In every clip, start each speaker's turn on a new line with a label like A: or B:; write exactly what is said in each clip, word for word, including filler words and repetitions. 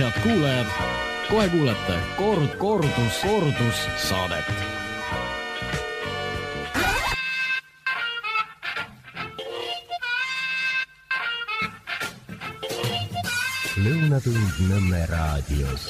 A: Head kuulajad, kohe kuulete kord, kordus, kordus saadet.
B: Lõunatund Nõmme raadios.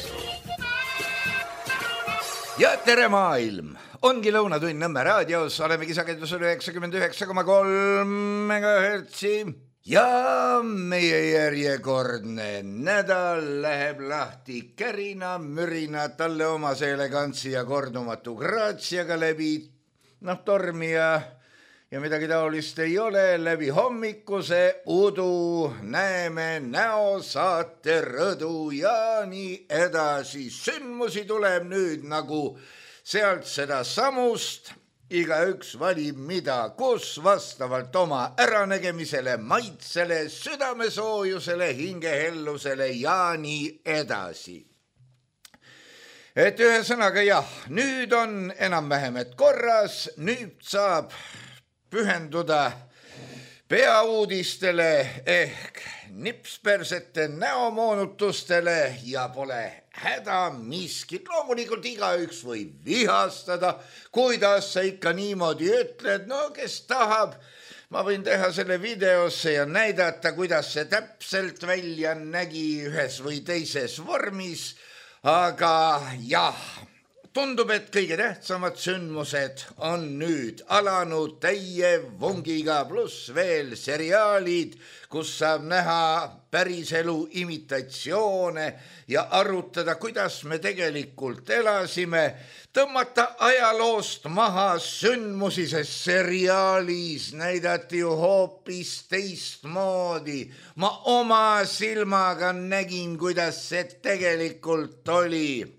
C: Ja tere maailm! Ongi Lõunatund Nõmme raadios, olemegi sagedusel üheksakümmend üheksa koma kolm megahertsi ja meie järjekordne nädal läheb lahti kärina, mürina, talle omase elegantsi ja kordumatu graatsiaga läbi, noh tormi ja Ja midagi taolist ei ole, läbi hommikuse udu näeme näosaate rõdu ja nii edasi. Sündmusi tuleb nüüd nagu sealt seda samust. Igaüks valib mida, kus vastavalt oma äranägemisele, maitsele, südamesoojusele, hingehellusele ja nii edasi. Et ühe sõnaga jah, nüüd on enam-vähem et korras, nüüd saab pühenduda peauudistele ehk nipspersete näomoonutustele ja pole häda miskit. Loomulikult igaüks võib vihastada, kuidas sa ikka niimoodi ütled, no kes tahab. Ma võin teha selle videosse ja näidata, kuidas see täpselt välja nägi ühes või teises vormis, aga jah. Tundub, et kõige tähtsamad sündmused on nüüd alanud täie vungiga pluss veel seriaalid, kus saab näha päriselu imitatsioone ja arutada, kuidas me tegelikult elasime, tõmmata ajaloost maha sündmusi, sest seriaalis näidati ju hoopis teistmoodi. Ma oma silmaga nägin, kuidas see tegelikult oli.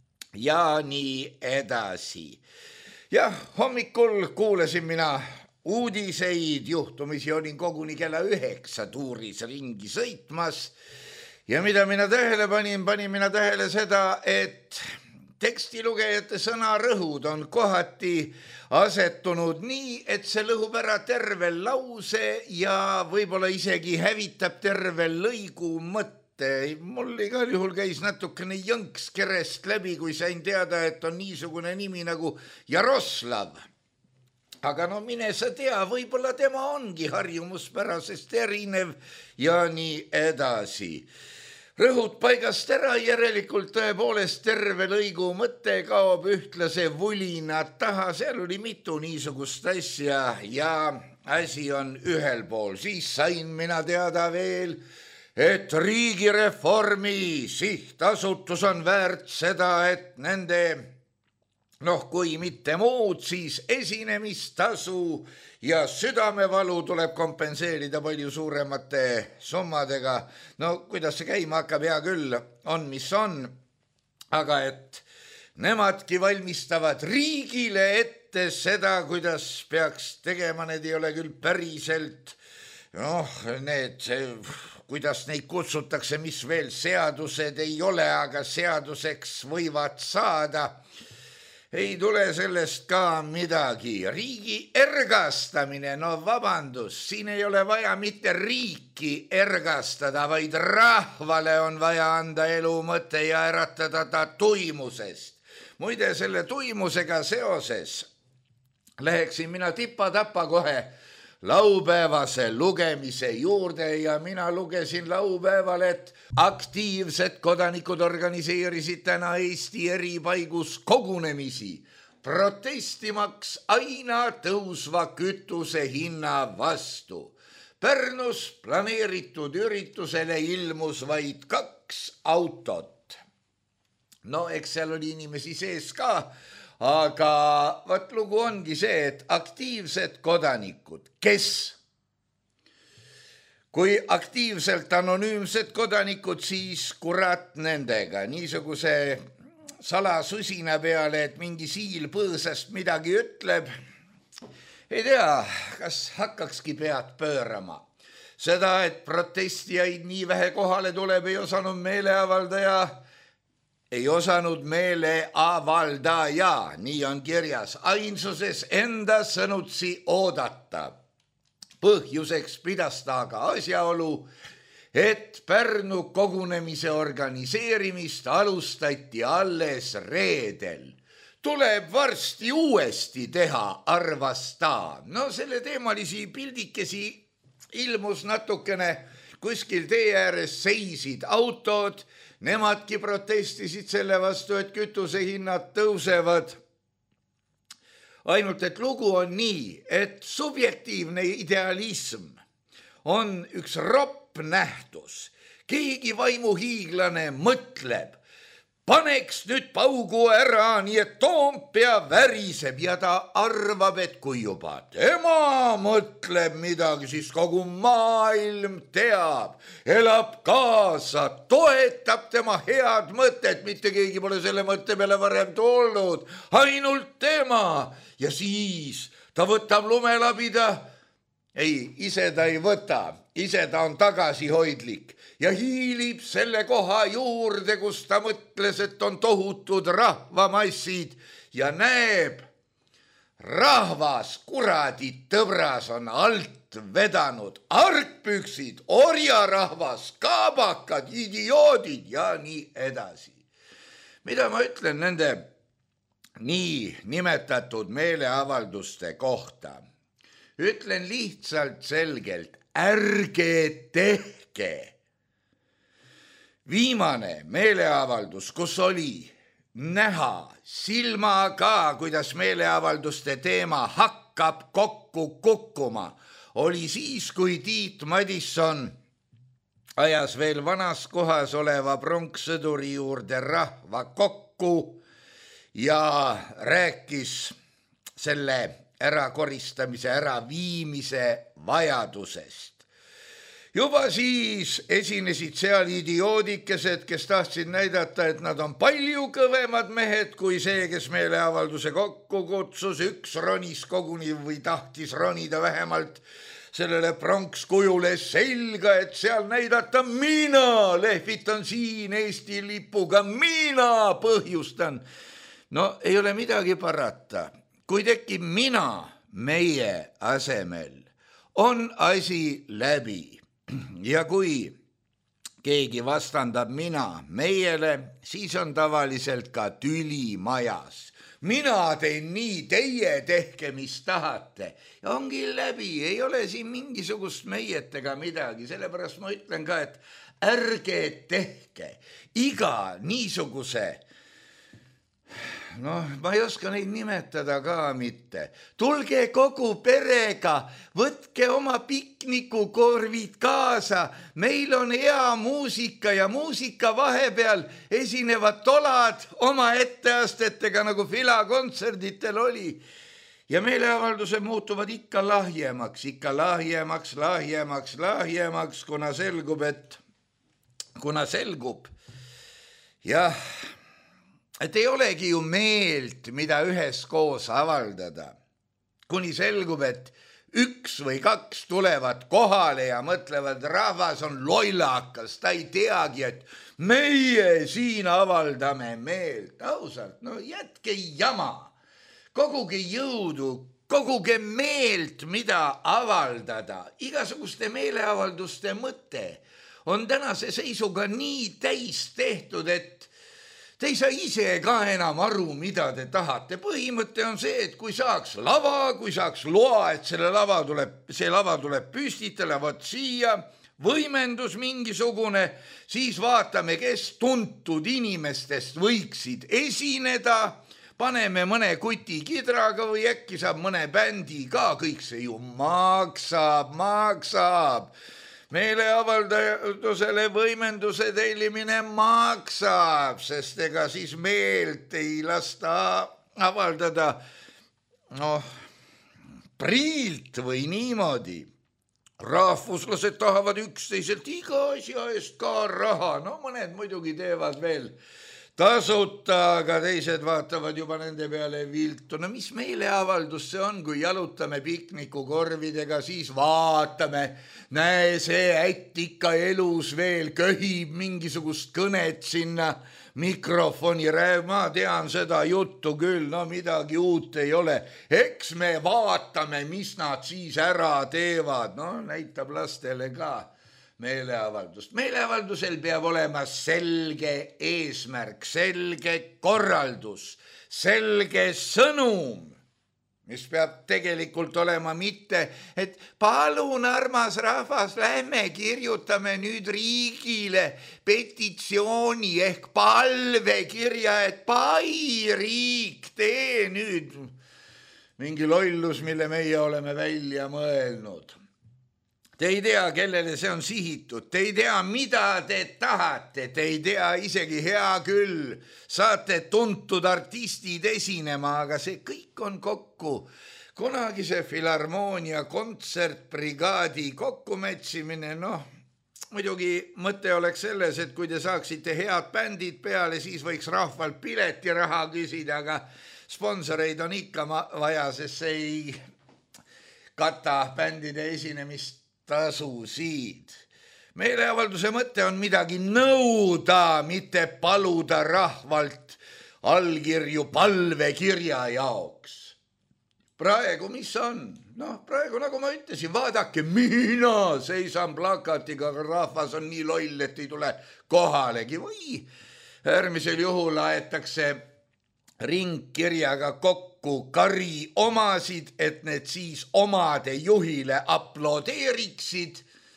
C: Ja nii edasi. Jah, hommikul kuulasin mina uudiseid, juhtumisi olin koguni kella üheksa tuuris ringi sõitmas ja mida mina tähele panin, panin mina tähele seda, et tekstilugejate sõnarõhud on kohati asetunud nii, et see lõhub ära terve lause ja võib-olla isegi hävitab terve lõigu mõtte. Mul igal juhul käis natukene jõnks kerest läbi, kui sain teada, et on niisugune nimi nagu Jaroslav. Aga no mine sa tea, võib-olla tema ongi harjumuspärasest erinev ja nii edasi. Rõhud paigast ära, järelikult tõepoolest terve lõigu mõte kaob ühtlase vulina taha. Seal oli mitu niisugust asja ja asi on ühel pool. Siis sain mina teada veel, et riigireformi sihtasutus on väärt seda, et nende, noh kui mitte muud, siis esinemistasu ja südamevalu tuleb kompenseerida palju suuremate summadega. No kuidas see käima hakkab, hea küll, on mis on, aga et nemadki valmistavad riigile ette seda, kuidas peaks tegema, need ei ole küll päriselt, noh need, kuidas neid kutsutakse, mis veel seadused ei ole, aga seaduseks võivad saada. Ei tule sellest ka midagi. Riigi ergastamine, no vabandus, siin ei ole vaja mitte riiki ergastada, vaid rahvale on vaja anda elu mõte ja äratada ta tuimusest. Muide, selle tuimusega seoses läheksin mina tipa-tapa kohe laupäevase lugemise juurde ja mina lugesin laupäeval, et aktiivsed kodanikud organiseerisid täna Eesti eri paigus kogunemisi, protestimaks aina tõusva kütuse hinna vastu. Pärnus planeeritud üritusele ilmus vaid kaks autot. No eks seal oli inimesi sees ka, aga vaat lugu ongi see, et aktiivsed kodanikud, kes, kui aktiivselt anonüümsed kodanikud, siis kurat nendega, niisuguse salasusina peale, et mingi siil põõsast midagi ütleb, ei tea, kas hakkakski pead pöörama. Seda, et protestijaid nii vähe kohale tuleb, ei osanud meeleavaldaja, ei osanud meeleavaldaja, nii on kirjas, ainsuses enda sõnutsi oodata. Põhjuseks pidas ta aga asjaolu, et Pärnu kogunemise organiseerimist alustati alles reedel. Tuleb varsti uuesti teha, arvas ta. No selle teemalisi pildikesi ilmus natukene, kuskil tee ääres seisid autod, nemadki protestisid selle vastu, et kütusehinnad tõusevad. Ainult et lugu on nii, et subjektiivne idealism on üks ropp nähtus. Keegi vaimuhiiglane mõtleb, paneks nüüd paugu ära, nii et Toompea väriseb ja ta arvab, et kui juba tema mõtleb midagi, siis kogu maailm teab, elab kaasa, toetab tema head mõtet, mitte keegi pole selle mõtte peale varem tulnud, ainult tema. Ja siis ta võtab lumelabida, ei, ise ta ei võta, ise ta on tagasihoidlik ja hiilib selle koha juurde, kus ta mõtles, et on tohutud rahvamassid ja näeb, rahvas kuradi tõbras on alt vedanud, argpüksid, orjarahvas, kaabakad, idioodid ja nii edasi. Mida ma ütlen nende nii nimetatud meeleavalduste kohta? Ütlen lihtsalt selgelt, ärge tehke. Viimane meeleavaldus, kus oli näha silmaga, kuidas meeleavalduste teema hakkab kokku kukkuma, oli siis, kui Tiit Madisson ajas veel vanas kohas oleva pronkssõduri juurde rahva kokku ja rääkis selle ärakoristamise, äraviimise vajadusest. Juba siis esinesid seal idioodikesed, kes tahtsid näidata, et nad on palju kõvemad mehed kui see, kes meeleavalduse kokku kutsus. Üks ronis koguni või tahtis ronida vähemalt sellele pronkskujule selga, et seal näidata, mina lehvitan siin Eesti lipuga, mina põhjustan. No ei ole midagi parata. Kui tekib mina meie asemel, on asi läbi. Ja kui keegi vastandab mina meiele, siis on tavaliselt ka tüli majas. Mina teen nii, teie tehke, mis tahate. Ja ongi läbi, ei ole siin mingisugust meietega midagi. Sellepärast ma ütlen ka, et ärge tehke iga niisuguse, noh, ma ei oska neid nimetada ka mitte. Tulge kogu perega, võtke oma piknikukorvid kaasa. Meil on hea muusika ja muusika vahepeal esinevad tolad oma etteastetega, nagu filakontserditel oli. Ja meeleavaldused muutuvad ikka lahjemaks, ikka lahjemaks, lahjemaks, lahjemaks, kuna selgub, et kuna selgub, jah, et ei olegi ju meelt, mida üheskoos avaldada. Kuni selgub, et üks või kaks tulevad kohale ja mõtlevad, rahvas on lollakas, ta ei teagi, et meie siin avaldame meelt. Ausalt, no jätke jama, koguge jõudu, koguge meelt, mida avaldada. Igasuguste meeleavalduste mõte on tänase seisuga nii täis tehtud, et te ei saa ise ka enam aru, mida te tahate. Põhimõte on see, et kui saaks lava, kui saaks loa, et selle lava tuleb, see lava tuleb püstitele, vot siia, võimendus mingisugune, siis vaatame, kes tuntud inimestest võiksid esineda, paneme mõne kuti kidraga või äkki saab mõne bändi ka, kõik see ju maksab, maksab. Meeleavaldusele võimenduse tellimine maksab, sest ega siis meelt ei lasta avaldada noh, priilt või niimoodi. Rahvuslased tahavad üksteiselt iga asja eest ka raha, no mõned muidugi teevad veel tasuta, aga teised vaatavad juba nende peale viltu. No mis meeleavaldus see on, kui jalutame piknikukorvidega, siis vaatame, näe see ätt ikka elus veel, köhib mingisugust kõnet sinna mikrofoni rääv, ma tean seda juttu küll, no midagi uut ei ole. Eks me vaatame, mis nad siis ära teevad, no näitab lastele ka. meeleavaldust. Meeleavaldusel peab olema selge eesmärk, selge korraldus, selge sõnum, mis peab tegelikult olema mitte, et palun, armas rahvas, lähme kirjutame nüüd riigile petitsiooni ehk palvekirja, et pai riik, tee nüüd mingi lollus, mille meie oleme välja mõelnud. Te ei tea, kellele see on sihitud, te ei tea, mida te tahate, te ei tea isegi hea küll, saate tuntud artistid esinema, aga see kõik on kokku kunagise filharmoonia kontsertbrigaadi kokkumetsimine. Noh, muidugi mõte oleks selles, et kui te saaksite head bändid peale, siis võiks rahvalt piletiraha küsida, aga sponsoreid on ikka vaja, sest see ei kata bändide esinemist tasusid. Meeleavalduse mõte on midagi nõuda, mitte paluda rahvalt allkirju palvekirja jaoks. Praegu mis on? Noh, praegu nagu ma ütlesin, vaadake, mina seisan plakatiga, aga rahvas on nii loll, et ei tule kohalegi või äärmisel juhul aetakse ringkirjaga kokku kari omasid, et need siis omade juhile aplodeeriksid.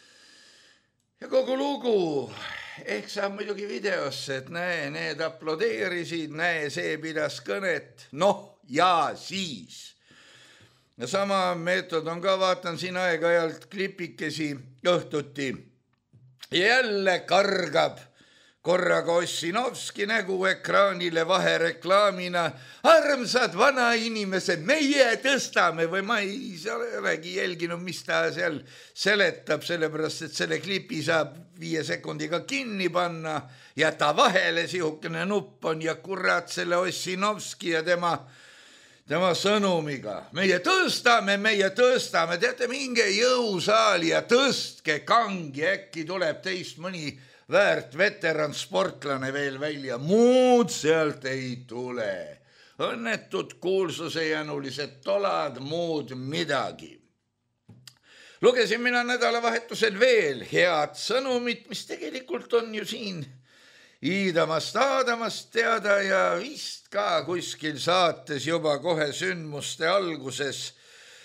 C: Ja kogu lugu, ehk saab muidugi videosse, et näe, need aplodeerisid, näe, see pidas kõnet, noh ja siis. Ja sama meetod on ka, vaatan siin aeg-ajalt klipikesi õhtuti. Jälle kargab korraga Ossinovski nägu ekraanile vahereklaamina. Armsad vanainimesed, meie tõstame või ma ei olegi jälginud, mis ta seal seletab, sellepärast, et selle klipi saab viie sekundiga kinni panna ja ta vahele sihukene nupp on ja kurat selle Ossinovski ja tema tema sõnumiga. Meie tõstame, meie tõstame, teate, minge jõusaali ja tõstke kangi, äkki tuleb teist mõni väärt veteran sportlane veel välja, muud sealt ei tule. Õnnetud kuulsusejänulised tolad, muud midagi. Lugesin mina nädalavahetusel veel head sõnumit, mis tegelikult on ju siin Iidamast Aadamast teada ja vist ka kuskil saates juba kohe sündmuste alguses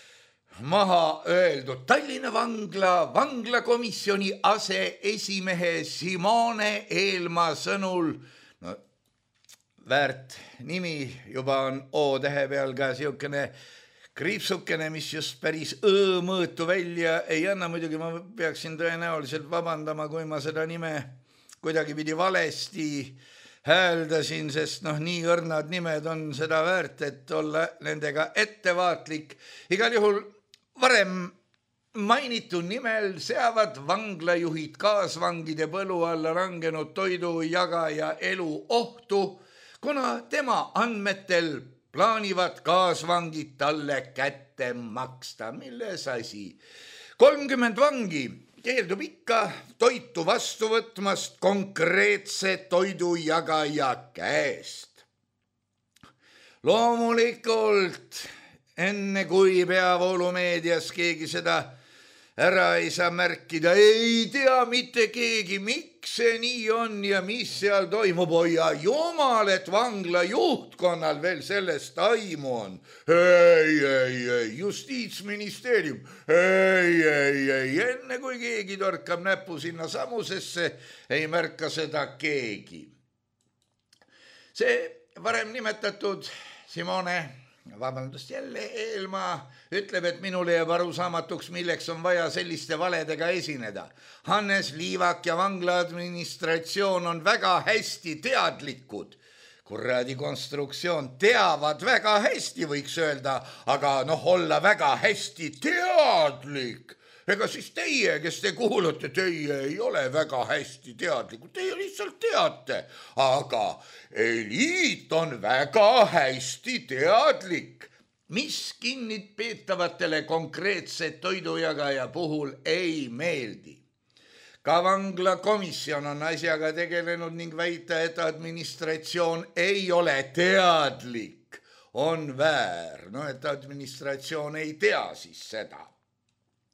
C: maha öeldud. Tallinna vangla vanglakomisjoni aseesimehe Simone Eelmaa sõnul, no väärt nimi juba on O-tähe peal ka siukene kriipsukene, mis just päris õõmõõtu välja ei anna. Muidugi ma peaksin tõenäoliselt vabandama, kui ma seda nime kuidagi pidi valesti hääldasin, sest noh, nii õrnad nimed on seda väärt, et olla nendega ettevaatlik. Igal juhul varem mainitud nimel seavad vanglajuhid kaasvangide põlu alla langenud toidujagaja elu ohtu, kuna tema andmetel plaanivad kaasvangid talle kätte maksta. Milles asi? kolmkümmend vangi keeldub ikka toitu vastu võtmast konkreetse toidujagaja käest. Loomulikult, enne kui peavoolumeedias keegi seda ära ei saa märkida, ei tea mitte keegi, miks see nii on ja mis seal toimub. Oja jumal, et vangla juhtkonnal veel sellest aimu on. Ei, ei, ei, justiitsministeerium, ei, ei, ei, enne kui keegi torkab näpu sinna samusesse, ei märka seda keegi. See varem nimetatud Simone, vabandust jälle, Eelmaa ütleb, et minule jääb arusaamatuks, milleks on vaja selliste valedega esineda. Hannes Liivak ja vangla administratsioon on väga hästi teadlikud. Kuradi konstruktsioon, teavad väga hästi, võiks öelda, aga noh, olla väga hästi teadlik. Ega siis teie, kes te kuulute, teie ei ole väga hästi teadlikud, teie lihtsalt teate, aga eliit on väga hästi teadlik, mis kinnipeetavatele konkreetse toidujagaja puhul ei meeldi. Ka vanglakomisjon on asjaga tegelenud ning väita, et administratsioon ei ole teadlik, on väär, no et administratsioon ei tea siis seda.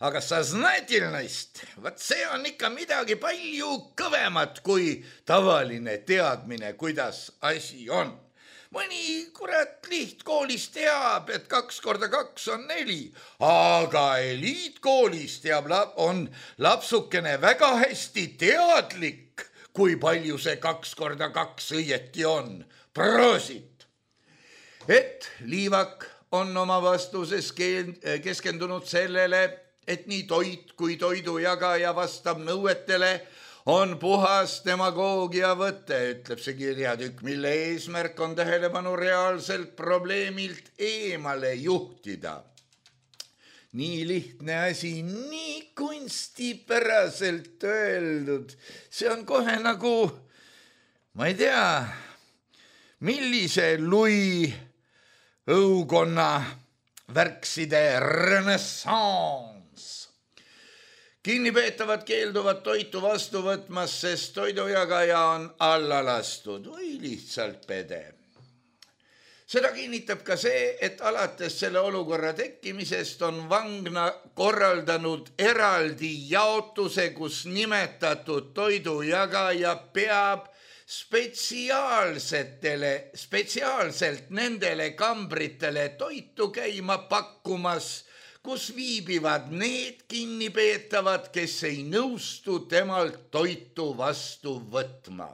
C: aga soznательность, vot see on ikka midagi palju kõvemat kui tavaline teadmine, kuidas asi on. Mõni kurat lihtkoolis teab, et kaks korda kaks on neli, aga eliitkoolis teab, on lapsukene väga hästi teadlik, kui palju see kaks korda kaks õieti on. Proosit! Et Liivak on oma vastuses keskendunud sellele, et nii toit kui toidujagaja vastab nõuetele, on puhas demagoogia võte, ütleb see kirjatükk, mille eesmärk on tähelepanu reaalselt probleemilt eemale juhtida. Nii lihtne asi, nii kunstipäraselt öeldud. See on kohe nagu, ma ei tea, millise Louis õukonna värkside renessans. Kinnipeetavad keelduvad toitu vastu võtmas, sest toidujagaja on alla lastud või lihtsalt pede. Seda kinnitab ka see, et alates selle olukorra tekkimisest on Vangna korraldanud eraldi jaotuse, kus nimetatud toidujagaja peab spetsiaalsetele, spetsiaalselt nendele kambritele toitu käima pakkumas, kus viibivad need kinnipeetavad, kes ei nõustu temalt toitu vastu võtma.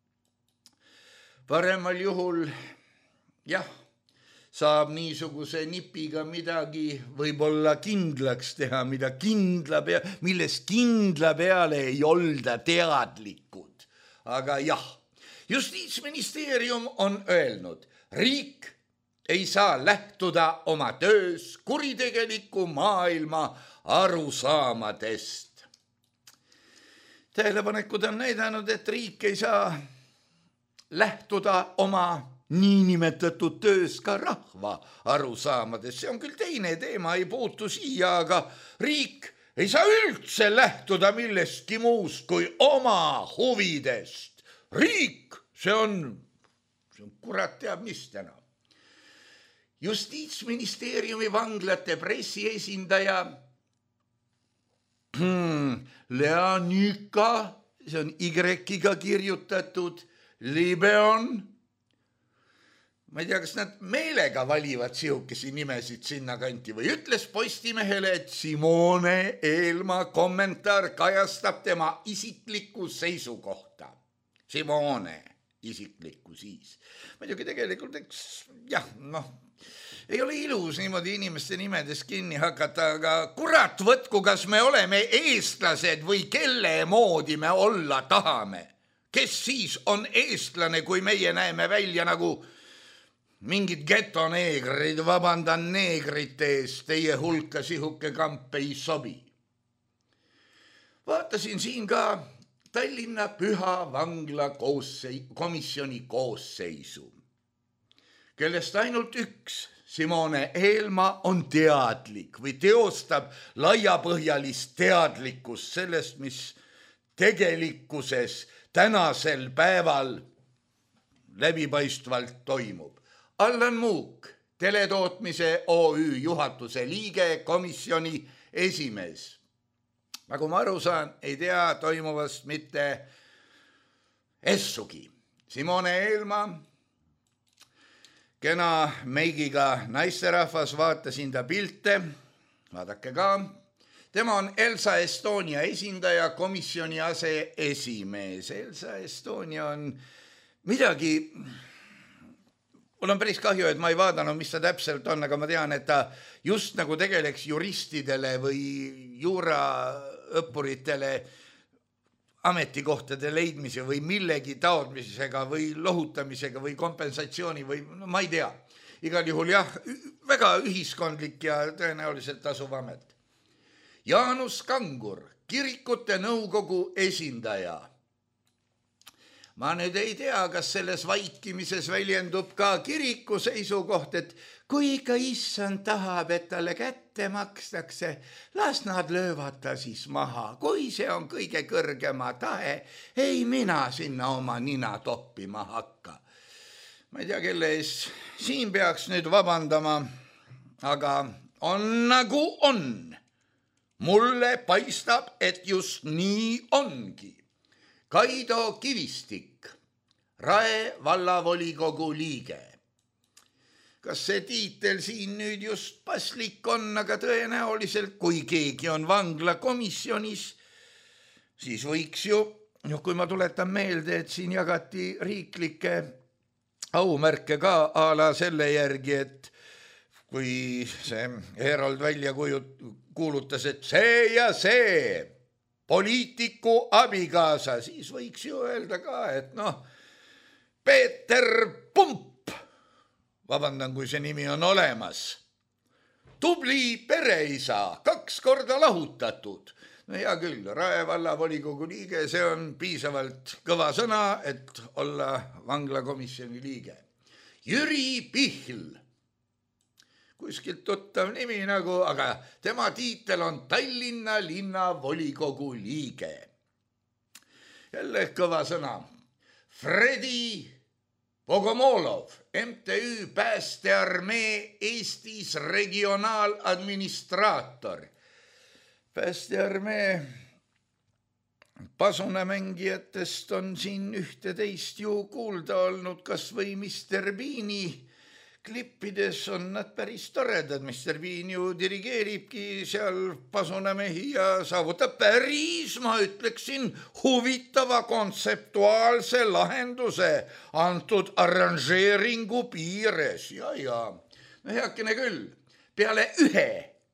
C: Paremal juhul, jah, saab niisuguse nipiga midagi võib-olla kindlaks teha, mida kindla pea, milles kindla peale ei olda teadlikud. Aga jah, Justiitsministeerium on öelnud, riik ei saa lähtuda oma töös kuritegeliku maailma arusaamadest. Tähelepanekud on näidanud, et riik ei saa lähtuda oma niinimetatud töös ka rahva arusaamadest. See on küll teine teema, ei puutu siia, aga riik ei saa üldse lähtuda millestki muust kui oma huvidest. Riik, see on, see on kurat teab mis täna. Justiitsministeeriumi vanglate pressiesindaja hmm, Leanika, see on Y-iga kirjutatud, Libeon. Ma ei tea, kas nad meelega valivad sihukesi nimesid sinna kanti või ütles Postimehele, et Simone Eelmaa kommentaar kajastab tema isiklikku seisukohta. Simone isiklikku siis. Muidugi tegelikult, eks, jah, noh, ei ole ilus niimoodi inimeste nimedes kinni hakata, aga kurat võtku, kas me oleme eestlased või kelle moodi me olla tahame. Kes siis on eestlane, kui meie näeme välja nagu mingid getoneegrid, vabandan neegrite eest, teie hulka sihuke kamp ei sobi. Vaatasin siin ka Tallinna Püha Vangla koossei, komisjoni koosseisu, kellest ainult üks, Simone Eelmaa, on teadlik või teostab laiapõhjalist teadlikkust sellest, mis tegelikkuses tänasel päeval läbipaistvalt toimub. Allan Muuk, teletootmise O Ü juhatuse liige, komisjoni esimees. Nagu ma aru saan, ei tea toimuvast mitte essugi. Simone Eelmaa, kena meigiga naisterahvas, vaatasin ta pilte, vaadake ka. Tema on Elsa Estonia esindaja, komisjoni aseesimees. Elsa Estonia on midagi, mul on päris kahju, et ma ei vaadanud, mis ta täpselt on, aga ma tean, et ta just nagu tegeleks juristidele või juuraõppuritele ametikohtade leidmise või millegi taotmisega või lohutamisega või kompensatsiooni või no, ma ei tea. Igal juhul jah, väga ühiskondlik ja tõenäoliselt tasuv amet. Jaanus Kangur, kirikute nõukogu esindaja. Ma nüüd ei tea, kas selles vaikimises väljendub ka kiriku seisukoht, et kui ikka issand tahab, et talle kätte makstakse, las nad löövad ta siis maha. Kui see on kõige kõrgema tahe, ei mina sinna oma nina toppima hakka. Ma ei tea, kelle ees siin peaks nüüd vabandama, aga on nagu on. mulle paistab, et just nii ongi. Kaido Kivistik, Rae vallavolikogu liige. Kas see tiitel siin nüüd just paslik on, aga tõenäoliselt, kui keegi on vanglakomisjonis, siis võiks ju, no kui ma tuletan meelde, et siin jagati riiklikke aumärke ka a la selle järgi, et kui see Herold välja kuulutas, et see ja see poliitiku abikaasa, siis võiks ju öelda ka, et noh, Peeter Pump, vabandan, kui see nimi on olemas, tubli pereisa, kaks korda lahutatud. No hea küll, Rae vallavolikogu liige, see on piisavalt kõva sõna, et olla vanglakomisjoni liige. Jüri Pihl, kuskilt tuttav nimi nagu, aga tema tiitel on Tallinna linnavolikogu liige. Jälle kõva sõna. Fredi Bogomolov, M T Ü Päästearmee Eestis regionaaladministraator. Päästearmee pasunamängijatest on siin ühte teist ju kuulda olnud, kas või mister Beani klippides on nad päris toredad. mister Bean ju dirigeeribki seal pasunamehi ja saavutab päris, ma ütleksin, huvitava kontseptuaalse lahenduse antud arranžeeringu piires. Ja, ja, no heakene küll, peale ühe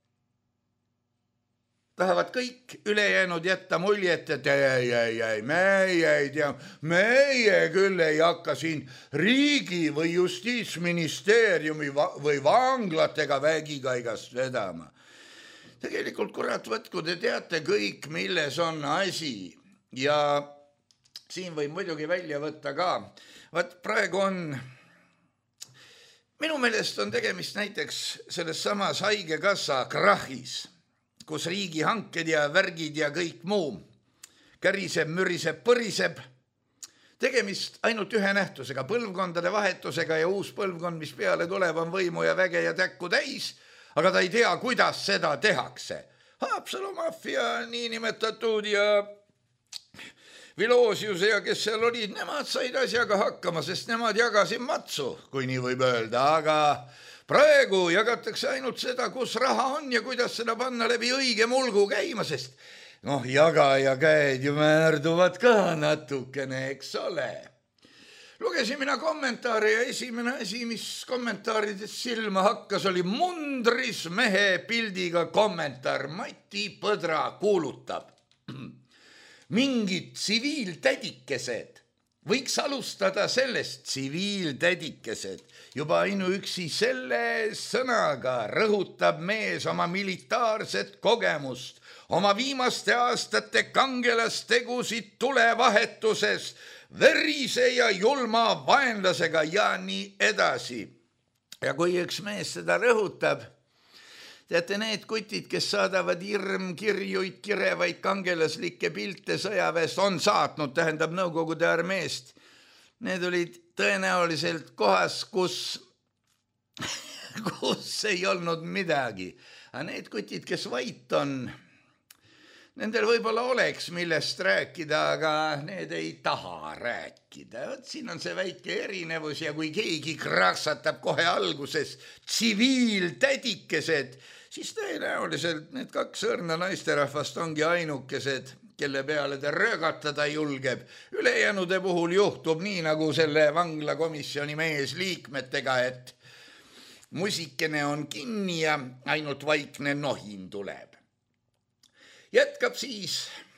C: tahavad kõik ülejäänud jätta muljet, et ei, ei, ei, meie ei tea, meie küll ei hakka siin riigi või justiitsministeeriumi või vanglatega vägikaigast vedama. Tegelikult, kurat, võtku, te teate kõik, milles on asi. Ja siin võib muidugi välja võtta ka. Vaat praegu on, minu meelest on tegemist näiteks selles samas haigekassa krahis, kus riigi hanked ja värgid ja kõik muu käriseb, müriseb, põriseb. Tegemist ainult ühe nähtusega, põlvkondade vahetusega ja uus põlvkond, mis peale tuleb, on võimu ja väge ja täkku täis, aga ta ei tea, kuidas seda tehakse. Haapsalu maffia niinimetatud ja Viloosius ja kes seal olid, nemad said asjaga hakkama, sest nemad jagasid matsu, kui nii võib öelda, aga praegu jagatakse ainult seda, kus raha on ja kuidas seda panna läbi õige mulgu käima, sest noh, jagaja käed ju määrduvad ka natukene, eks ole. Lugesin mina kommentaari ja esimene asi, mis kommentaarides silma hakkas, oli mundris mehe pildiga kommentaar. Mati Põdra kuulutab. Mingid tsiviiltädikesed. Võiks alustada sellest tsiviiltädikesed. Juba ainuüksi selle sõnaga rõhutab mees oma militaarset kogemust, oma viimaste aastate kangelastegusid tulevahetuses, verise ja julma vaenlasega ja nii edasi. Ja kui üks mees seda rõhutab, teate, need kutid, kes saadavad hirmkirjuid, kirevaid kangelaslikke pilte sõjaväest, on saatnud, tähendab Nõukogude armeest. Need olid tõenäoliselt kohas, kus, kus ei olnud midagi. Aga need kutid, kes vait on, nendel võib-olla oleks millest rääkida, aga need ei taha rääkida. Siin on see väike erinevus ja kui keegi kraksatab kohe alguses tsiviiltädikesed, siis tõenäoliselt need kaks õrna naisterahvast ongi ainukesed, kelle peale ta röögatada julgeb. Ülejäänude puhul juhtub nii nagu selle vanglakomisjoni mees liikmetega, et musikene on kinni ja ainult vaikne nohin tuleb. Jätkab siis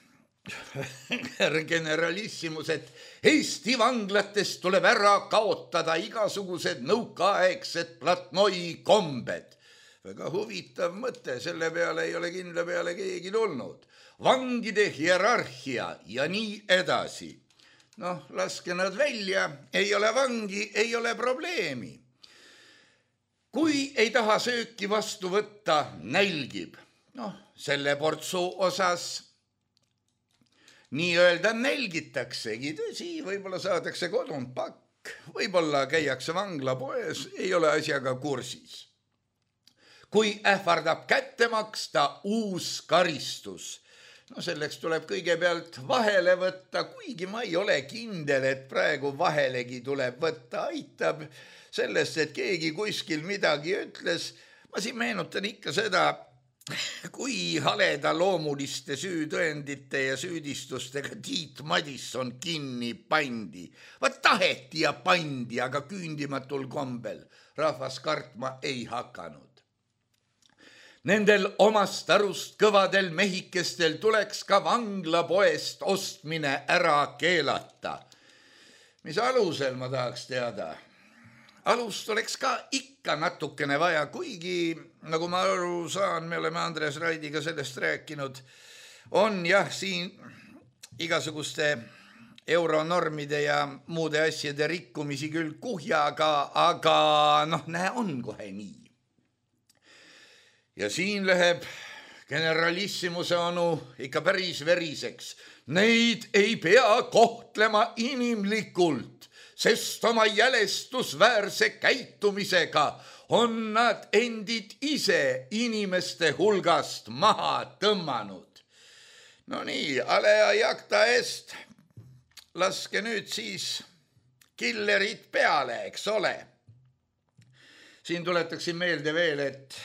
C: generalissimus, et Eesti vanglatest tuleb ära kaotada igasugused nõukaaegsed platnoi kombed. Väga huvitav mõte, selle peale ei ole kindla peale keegi tulnud. Vangide hierarhia ja nii edasi. Noh, laske nad välja, ei ole vangi, ei ole probleemi. Kui ei taha sööki vastu võtta, nälgib. Noh, selle portsu osas nii-öelda nälgitaksegi. Tõsi, võib-olla saadakse kodunt pakk, võib-olla käiakse vanglapoes, ei ole asjaga kursis. kui ähvardab kätte maksta uus karistus. No selleks tuleb kõigepealt vahele võtta, kuigi ma ei ole kindel, et praegu vahelegi tuleb võtta, aitab sellest, et keegi kuskil midagi ütles. Ma siin meenutan ikka seda, kui haleda loomuliste süütõendite ja süüdistustega Tiit Madisson kinni pandi. Vaat taheti ja pandi, aga küündimatul kombel rahvas kartma ei hakanud. Nendel omast arust kõvadel mehikestel tuleks ka vanglapoest ostmine ära keelata. Mis alusel, ma tahaks teada? Alust oleks ka ikka natukene vaja, kuigi, nagu ma aru saan, me oleme Andres Raidiga sellest rääkinud, on jah siin igasuguste euronormide ja muude asjade rikkumisi küll kuhjaga, aga noh, näe, on kohe nii. Ja siin läheb generalissimuse onu ikka päris veriseks. Neid ei pea kohtlema inimlikult, sest oma jälestusväärse käitumisega on nad endid ise inimeste hulgast maha tõmmanud. No nii, alea jakta eest, laske nüüd siis killerid peale, eks ole. Siin tuletaksin meelde veel, et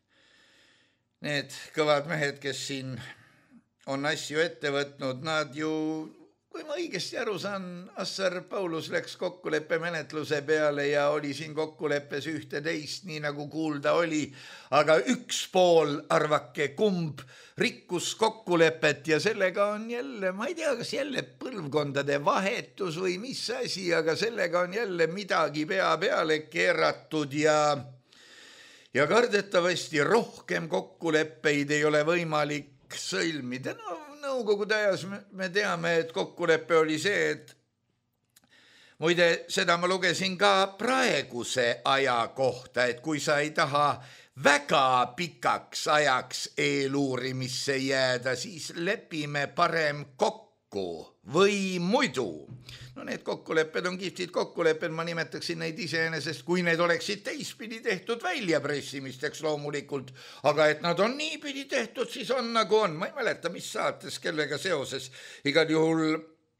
C: need kõvad mehed, kes siin on asju ette võtnud, nad ju, kui ma õigesti aru saan, Assar Paulus läks kokkuleppe menetluse peale ja oli siin kokkuleppes ühte teist, nii nagu kuulda oli, aga üks pool, arvake kumb, rikkus kokkulepet ja sellega on jälle, ma ei tea, kas jälle põlvkondade vahetus või mis asi, aga sellega on jälle midagi pea peale keeratud ja ja kardetavasti rohkem kokkuleppeid ei ole võimalik sõlmida. No, nõukogude ajas me teame, et kokkulepe oli see, et muide, seda ma lugesin ka praeguse aja kohta, et kui sa ei taha väga pikaks ajaks eeluurimisse jääda, siis lepime parem kokku või muidu. No need kokkulepped on kihvtid kokkulepped, ma nimetaksin neid iseenesest, kui need oleksid teistpidi tehtud väljapressimisteks loomulikult, aga et nad on niipidi tehtud, siis on nagu on. Ma ei mäleta, mis saates, kellega seoses. Igal juhul,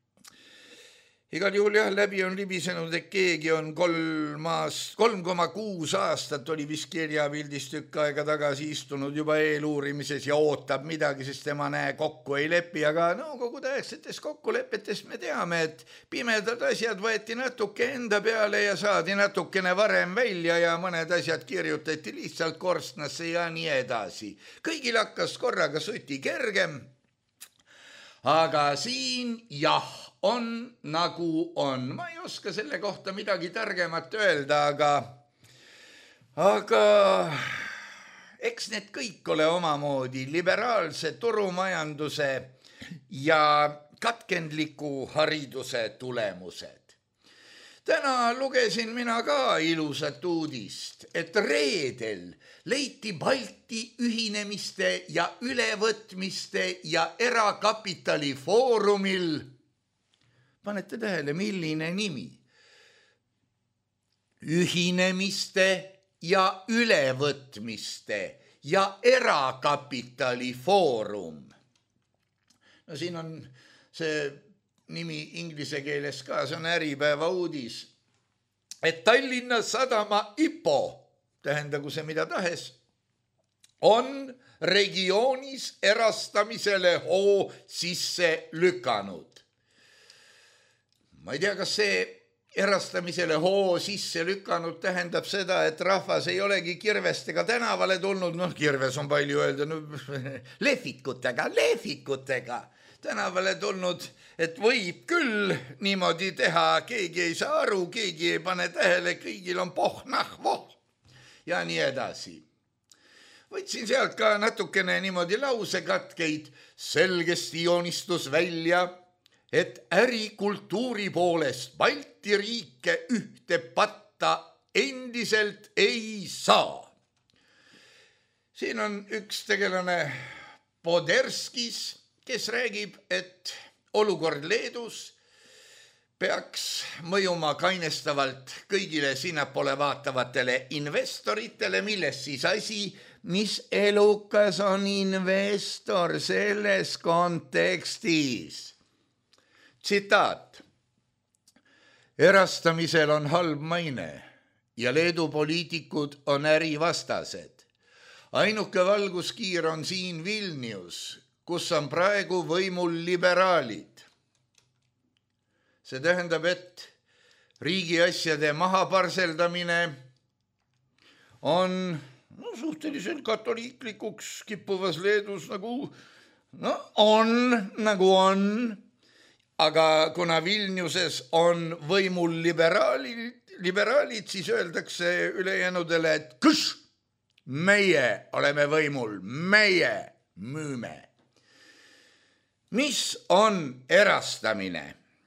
C: igal juhul jah, läbi on libisenud, et keegi on kolm aast, kolm koma kuus aastat oli vist kirjapildis tükk aega tagasi istunud juba eeluurimises ja ootab midagi, sest tema näe kokku ei lepi, aga nõukogude aegsetes kokkulepetes me teame, et pimedad asjad võeti natuke enda peale ja saadi natukene varem välja ja mõned asjad kirjutati lihtsalt korstnasse ja nii edasi. Kõigil hakkas korraga suti kergem, aga siin jah, on nagu on. Ma ei oska selle kohta midagi targemat öelda, aga, aga eks need kõik ole omamoodi liberaalse turumajanduse ja katkendliku hariduse tulemused. Täna lugesin mina ka ilusat uudist, et reedel leiti Balti ühinemiste ja ülevõtmiste ja erakapitali foorumil, panete tähele, milline nimi? Ühinemiste ja ülevõtmiste ja erakapitali foorum. No siin on see nimi inglise keeles ka, see on Äripäeva uudis, et Tallinna Sadama I P O, tähendagu see mida tahes, on regioonis erastamisele hoo sisse lükanud. Ma ei tea, kas see erastamisele hoo sisse lükanud tähendab seda, et rahvas ei olegi kirvestega tänavale tulnud, noh, kirves on palju öelda, no, lehvikutega, lehvikutega tänavale tulnud, et võib küll niimoodi teha, keegi ei saa aru, keegi ei pane tähele, kõigil on poh, nah, voh ja nii edasi. Võtsin sealt ka natukene niimoodi lausekatkeid, selgesti joonistus välja, et ärikultuuri poolest Balti riike ühte patta endiselt ei saa. Siin on üks tegelane Poderskis, kes räägib, et olukord Leedus peaks mõjuma kainestavalt kõigile sinnapoole vaatavatele investoritele, milles siis asi, mis elukas on investor selles kontekstis. Tsitaat. Erastamisel on halb maine ja Leedu poliitikud on ärivastased. Ainuke valguskiir on siin Vilnius, kus on praegu võimul liberaalid. See tähendab, et riigi asjade mahaparseldamine on no, suhteliselt katoliiklikuks kippuvas Leedus nagu no, on, nagu on, aga kuna Vilniuses on võimul liberaalid, liberaalid, siis öeldakse ülejäänudele, et kus meie oleme võimul, meie müüme. Mis on erastamine?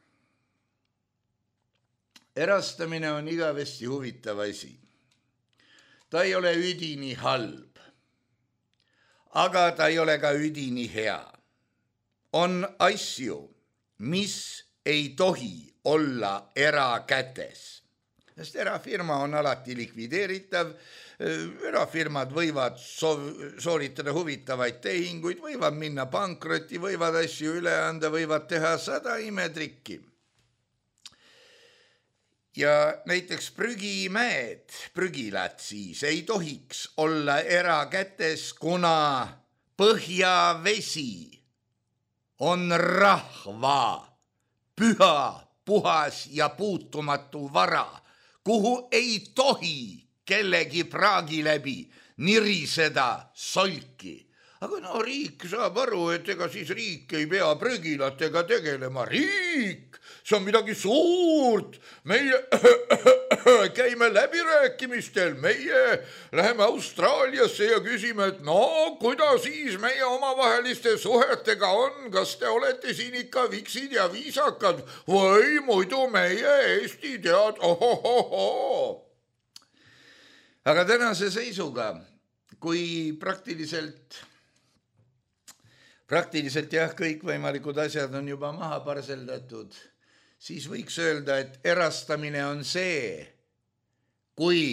C: Erastamine on igavesti huvitav asi. Ta ei ole üdini halb, aga ta ei ole ka üdini hea. On asju, mis ei tohi olla erakätes. Sest erafirma on alati likvideeritav, erafirmad võivad sooritada huvitavaid tehinguid, võivad minna pankrotti, võivad asju üle anda, võivad teha sada imetrikki. Ja näiteks prügimäed, prügilad siis ei tohiks olla erakätes, kuna põhjavesi on rahva püha, puhas ja puutumatu vara, kuhu ei tohi kellegi praagi läbi niriseda solki. Aga no riik saab aru, et ega siis riik ei pea prügilatega tegelema. Riik, see on midagi suurt. Meie käime läbirääkimistel, meie läheme Austraaliasse ja küsime, et no kuidas siis meie omavaheliste suhetega on, kas te olete siin ikka viksid ja viisakad või muidu meie Eesti tead, ohohoho. Aga tänase seisuga, kui praktiliselt, praktiliselt jah, kõikvõimalikud asjad on juba maha parseldatud, siis võiks öelda, et erastamine on see, kui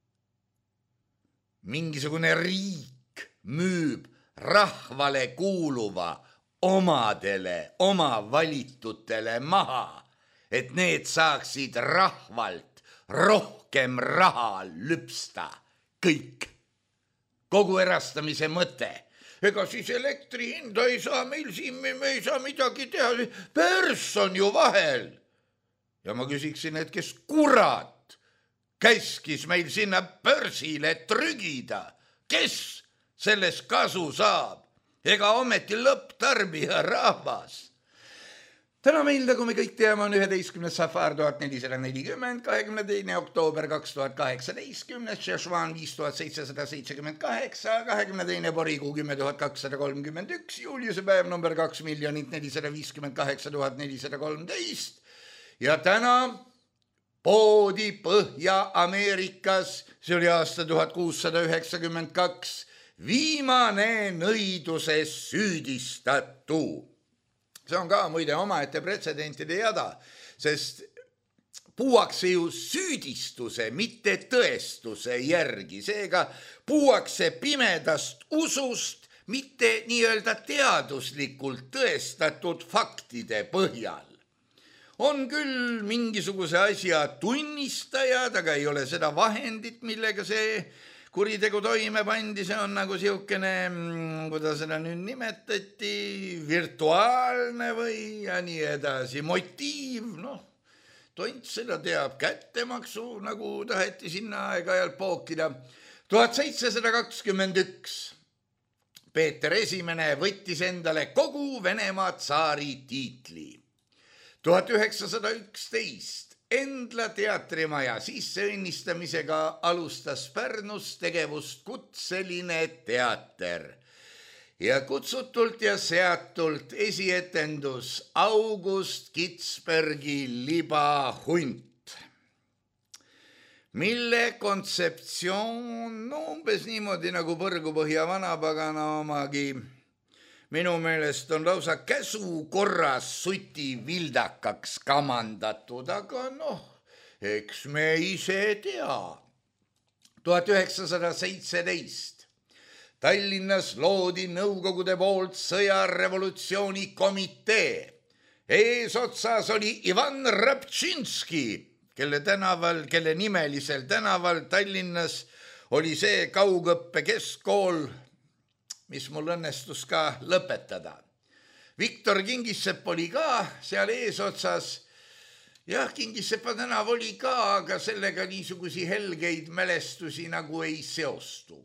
C: mingisugune riik müüb rahvale kuuluva omadele, oma valitutele maha, et need saaksid rahvalt rohkem raha lüpsta. Kõik. Kogu erastamise mõte. Ega siis elektri hinda ei saa meil siin, me ei saa midagi teha. Börs on ju vahel. Ja ma küsiksin, et kes kurat käskis meil sinna börsile trügida? Kes sellest kasu saab? Ega ometi lõpptarbija rahvas. Täna meil, nagu me kõik teame, on üheteistkümnes safar tuhat nelisada nelikümmend, kahekümne teine oktoober kaks tuhat kaheksateistkümnes, Šešvan viis tuhat seitsesada seitsekümmend kaheksa, kahekümne teine porikuu kümme tuhat kakssada kolmkümmend üks, Juliuse päev number kaks miljonit nelisada viiskümmend kaheksa tuhat nelisada kolmteist ja täna poodi Põhja-Ameerikas, see oli aasta tuhat kuussada üheksakümmend kaks, viimane nõiduses süüdistatu. See on ka muide omaette pretsedentide jada, sest puuakse ju süüdistuse, mitte tõestuse järgi. Seega puuakse pimedast usust, mitte nii-öelda teaduslikult tõestatud faktide põhjal. On küll mingisuguse asja tunnistajad, aga ei ole seda vahendit, millega see kuritegu toime pandi, see on nagu siukene, kuidas seda nüüd nimetati, virtuaalne või ja nii edasi. Motiiv, noh, tont seda teab, kättemaksu, nagu taheti sinna aeg-ajalt pookida. tuhat seitsesada kakskümmend üks Peeter Esimene võttis endale kogu Venemaa tsaari tiitli. tuhat üheksasada üksteist Endla teatrimaja sisseõnnistamisega alustas Pärnus tegevust kutseline teater ja kutsutult ja seatult esietendus August Kitzbergi libahunt, mille kontseptsioon no, umbes niimoodi nagu Põrgupõhja vanapagana omagi minu meelest on lausa käsu korras suti vildakaks kamandatud, aga noh, eks me ise tea. tuhat üheksasada seitseteist Tallinnas loodi nõukogude poolt sõjarevolutsiooni komitee. Eesotsas oli Ivan Rabtšinski, kelle tänaval, kelle nimelisel tänaval Tallinnas oli see kaugõppe keskkool, mis mul õnnestus ka lõpetada. Viktor Kingissepp oli ka seal eesotsas. Jah, Kingissepa tänav oli ka, aga sellega niisugusi helgeid mälestusi nagu ei seostu.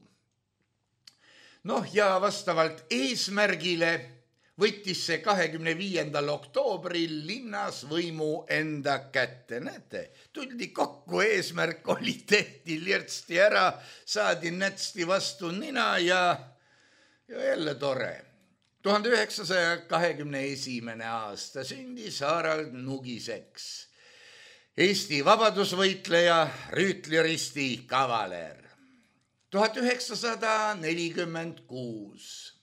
C: Noh, ja vastavalt eesmärgile võttis see kahekümne viiendal oktoobril linnas võimu enda kätte. Näete, tuldi kokku, eesmärk oli, tehti lirtsti ära, saadi nätsti vastu nina ja, ja jälle tore. tuhande üheksasaja kahekümne esimene aasta sündis Harald Nugiseks, Eesti vabadusvõitleja, rüütleristi kavaler. tuhat üheksasada nelikümmend kuus.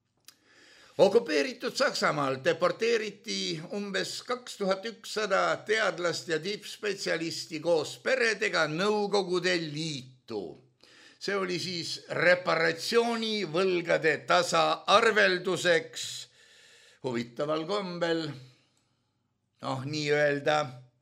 C: Okupeeritud Saksamaal deporteeriti umbes kaks tuhat ükssada teadlast ja tippspetsialisti koos peredega Nõukogude Liitu. See oli siis reparatsiooni võlgade tasaarvelduseks huvitaval kombel, noh, nii öelda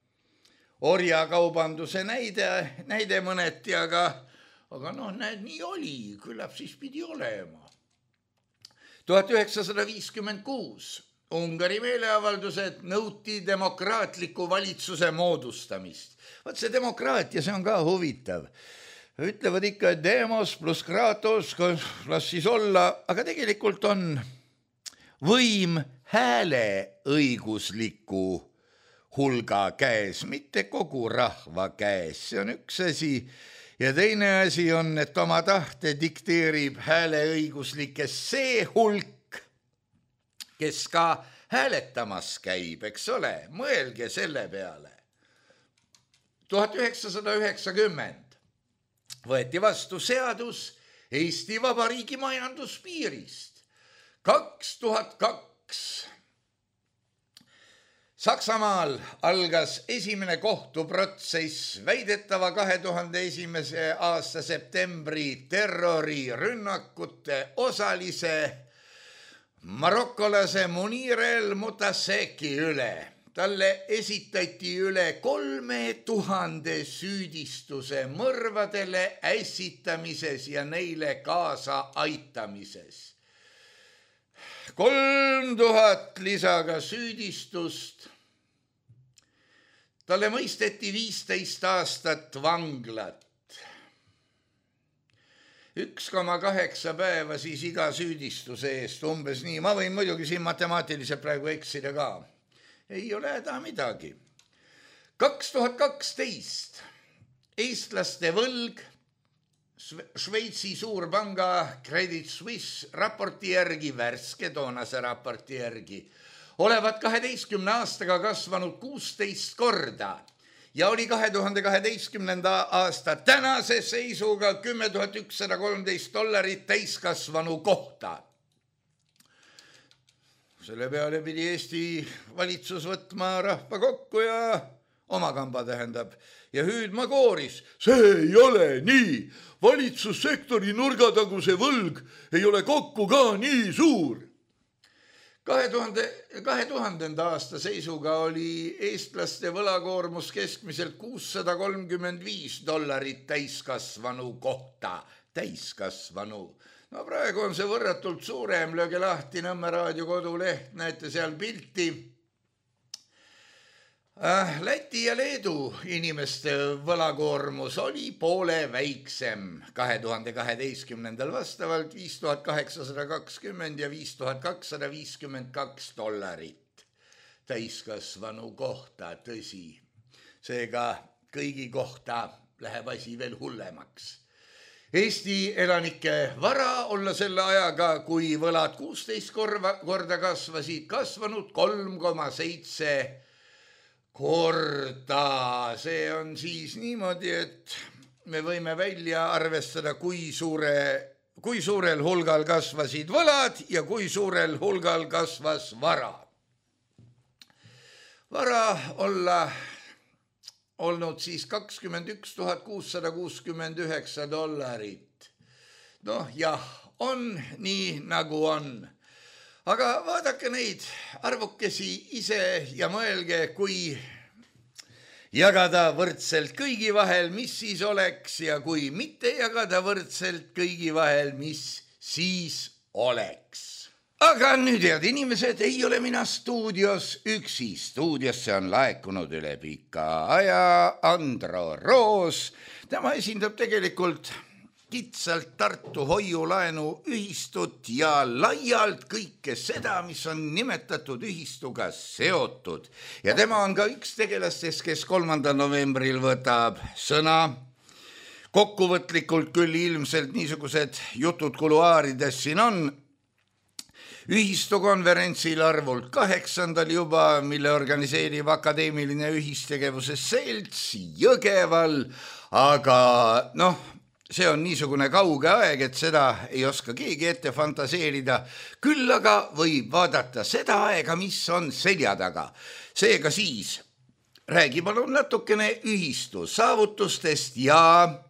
C: orjakaubanduse näide, näide mõneti, aga Aga noh, näed, nii oli, küllap siis pidi olema. tuhat üheksasada viiskümmend kuus. Ungari meeleavaldused nõuti demokraatliku valitsuse moodustamist. Vaat see demokraatia, see on ka huvitav. Ütlevad ikka demos plus kratos, las siis olla, aga tegelikult on võim hääleõigusliku hulga käes, mitte kogu rahva käes. See on üks asi. Ja teine asi on, et oma tahte dikteerib hääleõiguslikes see hulk, kes ka hääletamas käib, eks ole, mõelge selle peale. tuhat üheksasada üheksakümmend võeti vastu seadus Eesti Vabariigi majanduspiirist. kaks tuhat kaks Saksamaal algas esimene kohtuprotsess väidetava kahe tuhande esimese aasta septembri terrorirünnakute osalise marokolase Munir El Mutaseki üle. Talle esitati üle kolme tuhande süüdistuse mõrvadele ässitamises ja neile kaasa aitamises. kolm tuhat lisaga süüdistust. Talle mõisteti viisteist aastat vanglat. üks koma kaheksa päeva siis iga süüdistuse eest, umbes nii. Ma võin muidugi siin matemaatiliselt praegu eksida ka. Ei ole häda midagi. kaks tuhat kaksteist eestlaste võlg Šveitsi suurpanga Credit Suisse raporti järgi, värske toonase raporti järgi, olevat kaheteistkümne aastaga kasvanud kuusteist korda ja oli kahe tuhande kaheteistkümnenda aasta tänase seisuga kümme tuhat ükssada kolmteist dollarit täiskasvanu kohta. Selle peale pidi Eesti valitsus võtma rahva kokku ja oma kamba tähendab ja hüüdma kooris. See ei ole nii. Valitsussektori nurgataguse võlg ei ole kokku ka nii suur. kahe tuhandenda aasta seisuga oli eestlaste võlakoormus keskmiselt kuussada kolmkümmend viis dollarit täiskasvanu kohta. Täiskasvanu. No praegu on see võrratult suurem, lööge lahti Nõmme raadio koduleht, näete seal pilti. Läti ja Leedu inimeste võlakoormus oli poole väiksem kahe tuhande kaheteistkümnendal vastavalt viis tuhat kaheksasada kakskümmend ja viis tuhat kakssada viiskümmend kaks dollarit täiskasvanu kohta, tõsi. Seega kõigi kohta läheb asi veel hullemaks. Eesti elanike vara olla selle ajaga, kui võlad kuusteist korda kasvasid, kasvanud kolm koma seitse korda. See on siis niimoodi, et me võime välja arvestada, kui suure, kui suurel hulgal kasvasid võlad ja kui suurel hulgal kasvas vara. Vara olla olnud siis kakskümmend üks tuhat kuussada kuuskümmend üheksa dollarit. Noh, jah, on nii nagu on. Aga vaadake neid arvukesi ise ja mõelge, kui jagada võrdselt kõigi vahel, mis siis oleks ja kui mitte jagada võrdselt kõigi vahel, mis siis oleks. Aga nüüd, head inimesed, ei ole mina stuudios üksi. Stuudiosse on laekunud üle pika aja Andro Roos. Tema esindab tegelikult kitsalt Tartu hoiulaenu ühistut ja laialt kõike seda, mis on nimetatud ühistuga seotud. Ja tema on ka üks tegelastest, kes kolmandal novembril võtab sõna. Kokkuvõtlikult küll ilmselt niisugused jutud kuluaarides siin on. Ühistukonverentsil arvult kaheksandal juba, mille organiseerib akadeemiline ühistegevuse selts Jõgeval, aga noh, see on niisugune kauge aeg, et seda ei oska keegi ette fantaseerida. Küll aga võib vaadata seda aega, mis on selja taga. Seega siis räägi palun natukene ühistu saavutustest ja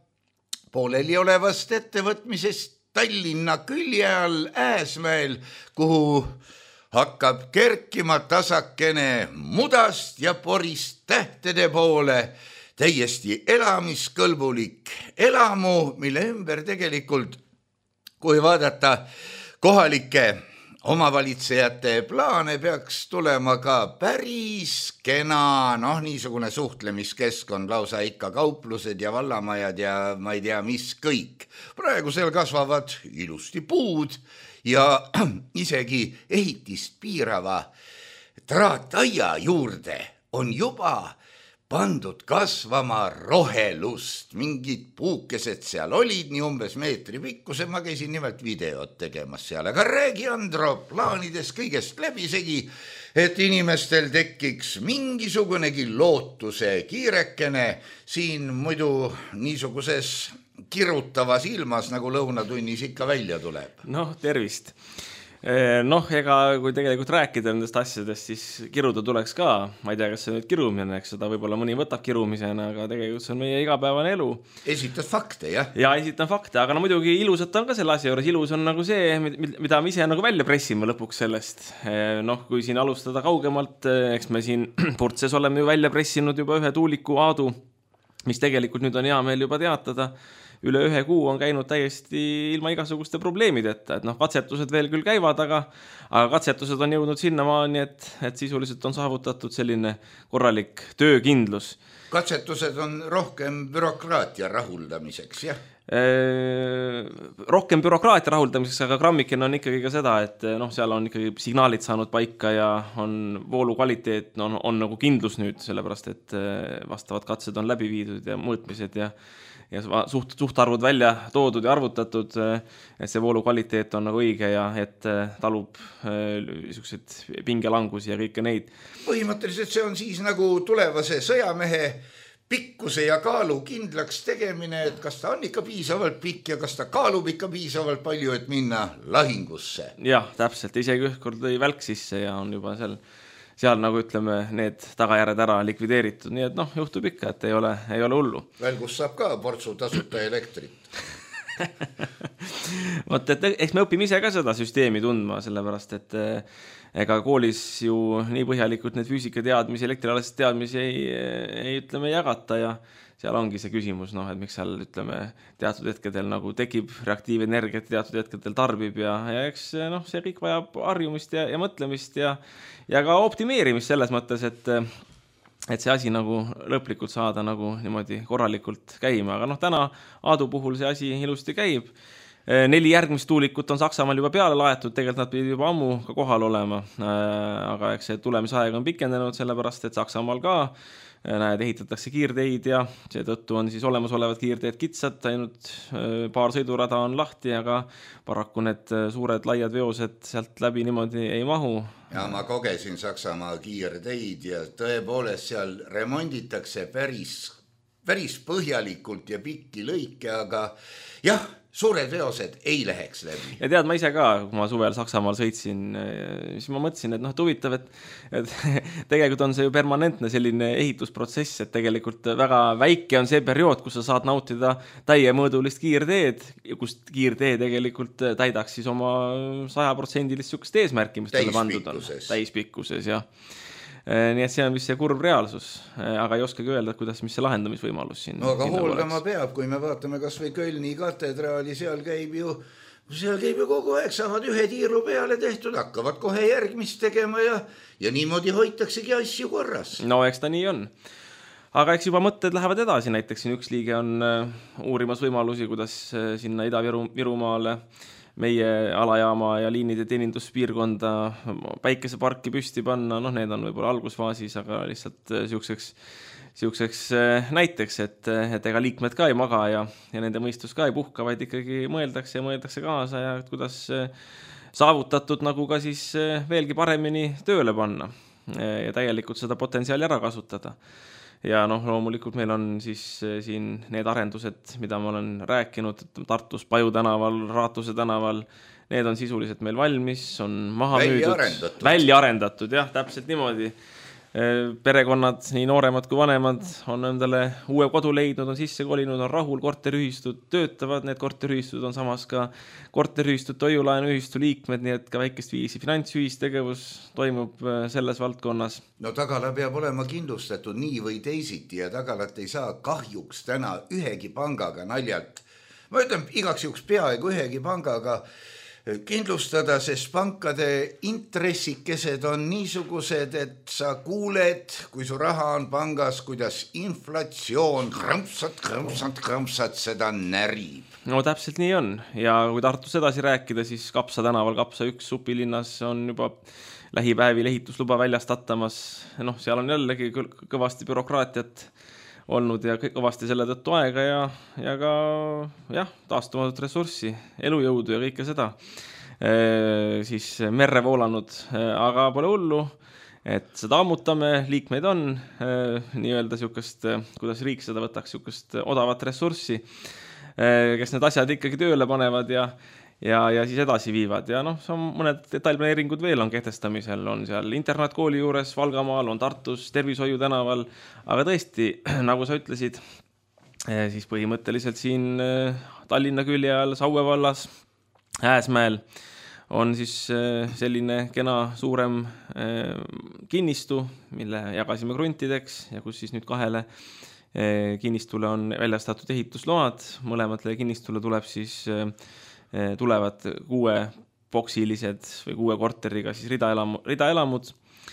C: pooleli olevast ettevõtmisest Tallinna külje all Ääsmäel, kuhu hakkab kerkima tasakene mudast ja porist tähtede poole täiesti elamiskõlbulik elamu, mille ümber tegelikult, kui vaadata kohalike omavalitsejate plaane, peaks tulema ka päris kena, noh, niisugune suhtlemiskeskkond, lausa ikka kauplused ja vallamajad ja ma ei tea, mis kõik. Praegu seal kasvavad ilusti puud ja isegi ehitist piirava traataia juurde on juba pandud kasvama rohelust. Mingid puukesed seal olid, nii umbes meetri pikkuse, ma käisin nimelt videot tegemas seal. Aga räägi, Andro, plaanides kõigest läbisegi, et inimestel tekiks mingisugunegi lootuse kiirekene siin muidu niisuguses kirutavas ilmas, nagu lõunatunnis ikka välja tuleb.
B: Noh, tervist. Noh, ega kui tegelikult rääkida nendest asjadest, siis kiruda tuleks ka. Ma ei tea, kas see nüüd kirumine, eks seda võib-olla mõni võtab kirumisena, aga tegelikult see on meie igapäevane elu.
C: Esitad fakte, jah?
B: Ja esitan fakte, aga no muidugi ilusat on ka selle asja juures. Ilus on nagu see, mida me ise nagu välja pressime lõpuks sellest. Noh, kui siin alustada kaugemalt, eks me siin Purtses oleme ju välja pressinud juba ühe tuuliku Aadu, mis tegelikult nüüd on hea meil juba teatada. Üle ühe kuu on käinud täiesti ilma igasuguste probleemideta, et noh, katsetused veel küll käivad, aga, aga katsetused on jõudnud sinnamaani, et, et sisuliselt on saavutatud selline korralik töökindlus.
C: Katsetused on rohkem bürokraatia rahuldamiseks, jah?
B: Eee, rohkem bürokraatia rahuldamiseks, aga grammiken on ikkagi ka seda, et noh, seal on ikkagi signaalid saanud paika ja on voolu kvaliteet, on, on nagu kindlus nüüd, sellepärast et vastavad katsed on läbi viidud ja mõõtmised ja ja suht, suhtarvud välja toodud ja arvutatud, et see voolu kvaliteet on nagu õige ja et talub niisugused pingelangusi ja kõike neid.
C: Põhimõtteliselt see on siis nagu tulevase sõjamehe pikkuse ja kaalu kindlaks tegemine, et kas ta on ikka piisavalt pikk ja kas ta kaalub ikka piisavalt palju, et minna lahingusse.
B: Jah, täpselt. Isegi üht kord lõi välk sisse ja on juba seal seal nagu ütleme need tagajärjed ära likvideeritud, nii et noh, juhtub ikka, et ei ole, ei ole hullu.
C: Välgus saab ka portsu tasuta elektrit.
B: Vot, et eks me õpime ise ka seda süsteemi tundma, sellepärast, et ega koolis ju nii põhjalikult need füüsikateadmisi, elektrialased teadmisi ei, ei ütleme jagata ja seal ongi see küsimus, noh, et miks seal ütleme teatud hetkedel nagu tekib reaktiivenergiat, teatud hetkedel tarbib ja, ja eks noh, see kõik vajab harjumist ja, ja mõtlemist ja, ja ka optimeerimist selles mõttes, et, et see asi nagu lõplikult saada nagu niimoodi korralikult käima, aga noh, täna Aadu puhul see asi ilusti käib. Neli järgmist tuulikut on Saksamaal juba peale laetud, tegelikult nad pidid juba ammu ka kohal olema, aga eks see tulemisaeg on pikendenud sellepärast, et Saksamaal ka näed, ehitatakse kiirteid ja seetõttu on siis olemasolevad kiirteed kitsad, ainult paar sõidurada on lahti, aga paraku need suured laiad veosed sealt läbi niimoodi ei mahu.
C: Ja ma kogesin Saksamaa kiirteid ja tõepoolest seal remonditakse päris, päris põhjalikult ja pikki lõike, aga jah, suured veosed ei läheks läbi.
B: Ja tead, ma ise ka, kui ma suvel Saksamaal sõitsin, siis ma mõtlesin, et noh, huvitav, et, et tegelikult on see ju permanentne selline ehitusprotsess, et tegelikult väga väike on see periood, kus sa saad nautida täiemõõdulist kiirteed, kus kiirtee tegelikult täidaks siis oma sajaprotsendilist sükest eesmärki, mis talle pandud on. Täispikkuses, jah. Nii et see on vist see kurb reaalsus, aga ei oskagi öelda, kuidas, mis see lahendamisvõimalus siin.
C: No aga hooldama peab, kui me vaatame kas või Kölni katedraali, seal käib ju, seal käib ju kogu aeg, saavad ühe tiiru peale tehtud, hakkavad kohe järgmist tegema ja, ja niimoodi hoitaksegi asju korras.
B: No eks ta nii on. Aga eks juba mõtted lähevad edasi, näiteks siin üks liige on uurimas võimalusi, kuidas sinna Ida-Virumaale meie alajaama ja liinide teeninduspiirkonda päikeseparki püsti panna, noh, need on võib-olla algusfaasis, aga lihtsalt siukseks, siukseks näiteks, et, et ega liikmed ka ei maga ja, ja nende mõistus ka ei puhka, vaid ikkagi mõeldakse ja mõeldakse kaasa ja kuidas saavutatud nagu ka siis veelgi paremini tööle panna ja täielikult seda potentsiaali ära kasutada. Ja noh, loomulikult meil on siis siin need arendused, mida ma olen rääkinud, Tartus Paju tänaval, Raatuse tänaval, need on sisuliselt meil valmis, on maha
C: välja
B: müüdud,
C: arendatud.
B: välja arendatud, jah, täpselt niimoodi. Perekonnad, nii nooremad kui vanemad, on endale uue kodu leidnud, on sisse kolinud, on rahul, korteriühistud töötavad, need korteriühistud on samas ka korteriühistud, toiulaenuühistu liikmed, nii et ka väikest viisi finantsühistegevus toimub selles valdkonnas.
C: No tagala peab olema kindlustatud nii või teisiti ja tagalat ei saa kahjuks täna ühegi pangaga naljalt. Ma ütlen igaks juks peaaegu ühegi pangaga kindlustada, sest pankade intressikesed on niisugused, et sa kuuled, kui su raha on pangas, kuidas inflatsioon krõmpsat, krõmpsat, krõmpsat seda närib.
B: No täpselt nii on ja kui Tartus edasi rääkida, siis Kapsa tänaval, Kapsa üks supilinnas on juba lähipäevil ehitusluba väljastatamas. Noh, seal on jällegi kõvasti bürokraatiat olnud ja kõvasti selle tõttu aega ja, ja ka jah, taastumatut ressurssi, elujõudu ja kõike seda e, siis merre voolanud, aga pole hullu, et seda ammutame, liikmeid on e, nii-öelda siukest, kuidas riik seda võtaks, siukest odavat ressurssi, e, kes need asjad ikkagi tööle panevad ja Ja, ja siis edasi viivad ja noh, see on mõned detailplaneeringud veel on kehtestamisel, on seal internaatkooli juures, Valgamaal, on Tartus, Tervishoiu tänaval, aga tõesti, nagu sa ütlesid, siis põhimõtteliselt siin Tallinna külje all, Saue vallas, Ääsmäel on siis selline kena suurem kinnistu, mille jagasime kruntideks ja kus siis nüüd kahele kinnistule on väljastatud ehitusload, mõlematele kinnistule tuleb siis tulevad kuue boksilised või kuue korteriga siis ridaelamud, ridaelamud.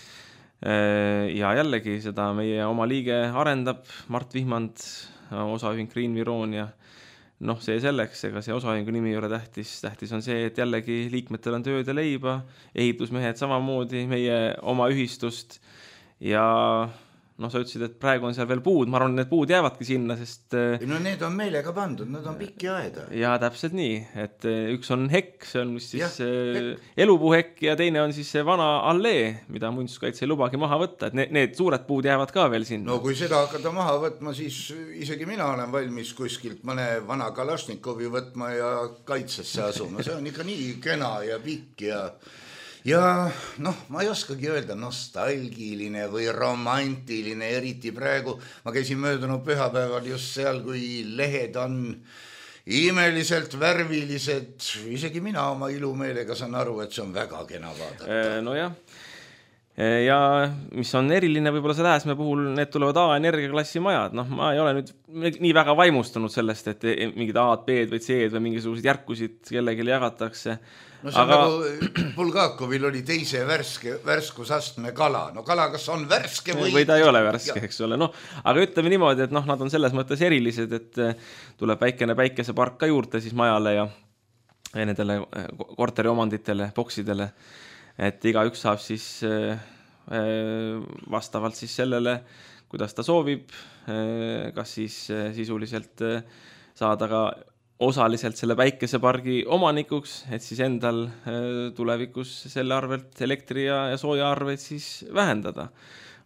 B: Ja jällegi seda meie oma liige arendab, Mart Vihmand, osaühing Green Viron ja noh, see selleks, ega see osaühingu nimi ei ole tähtis. Tähtis on see, et jällegi liikmetel on tööd ja leiba, ehitusmehed samamoodi meie oma ühistust ja noh, sa ütlesid, et praegu on seal veel puud, ma arvan, need puud jäävadki sinna, sest
C: no need on meelega pandud, nad on pikki aeda.
B: Ja täpselt nii, et üks on hekk, see on siis ja, elupuuhekk ja teine on siis see vana allee, mida muinsuskaitse ei lubagi maha võtta, et need, need suured puud jäävad ka veel sinna.
C: No kui seda hakata maha võtma, siis isegi mina olen valmis kuskilt mõne vana Kalašnikovi võtma ja kaitsesse asuma, see on ikka nii kena ja pikk ja ja noh, ma ei oskagi öelda nostalgiline või romantiline, eriti praegu. Ma käisin möödunud pühapäeval just seal, kui lehed on imeliselt värvilised. Isegi mina oma ilumeelega saan aru, et see on väga kena vaadata.
B: No jah. Ja mis on eriline võib-olla selle Ääsmäe puhul, need tulevad A-energiaklassi majad. Noh, ma ei ole nüüd nii väga vaimustunud sellest, et mingid A-d, B-d või C-d või mingisugused järkusid kellelegi jagatakse.
C: No see on aga nagu Bulgakovil oli teise värske, värskusastme kala. No kala kas on värske või...
B: Või ta ei ole värske, eks ole. No, aga ütleme niimoodi, et noh, nad on selles mõttes erilised, et tuleb väikene päikesepark ka juurde siis majale ja nendele korteriomanditele, boksidele. Et iga üks saab siis vastavalt siis sellele, kuidas ta soovib, kas siis sisuliselt saada ka osaliselt selle päikesepargi omanikuks, et siis endal tulevikus selle arvelt elektri ja, ja sooja arveid siis vähendada.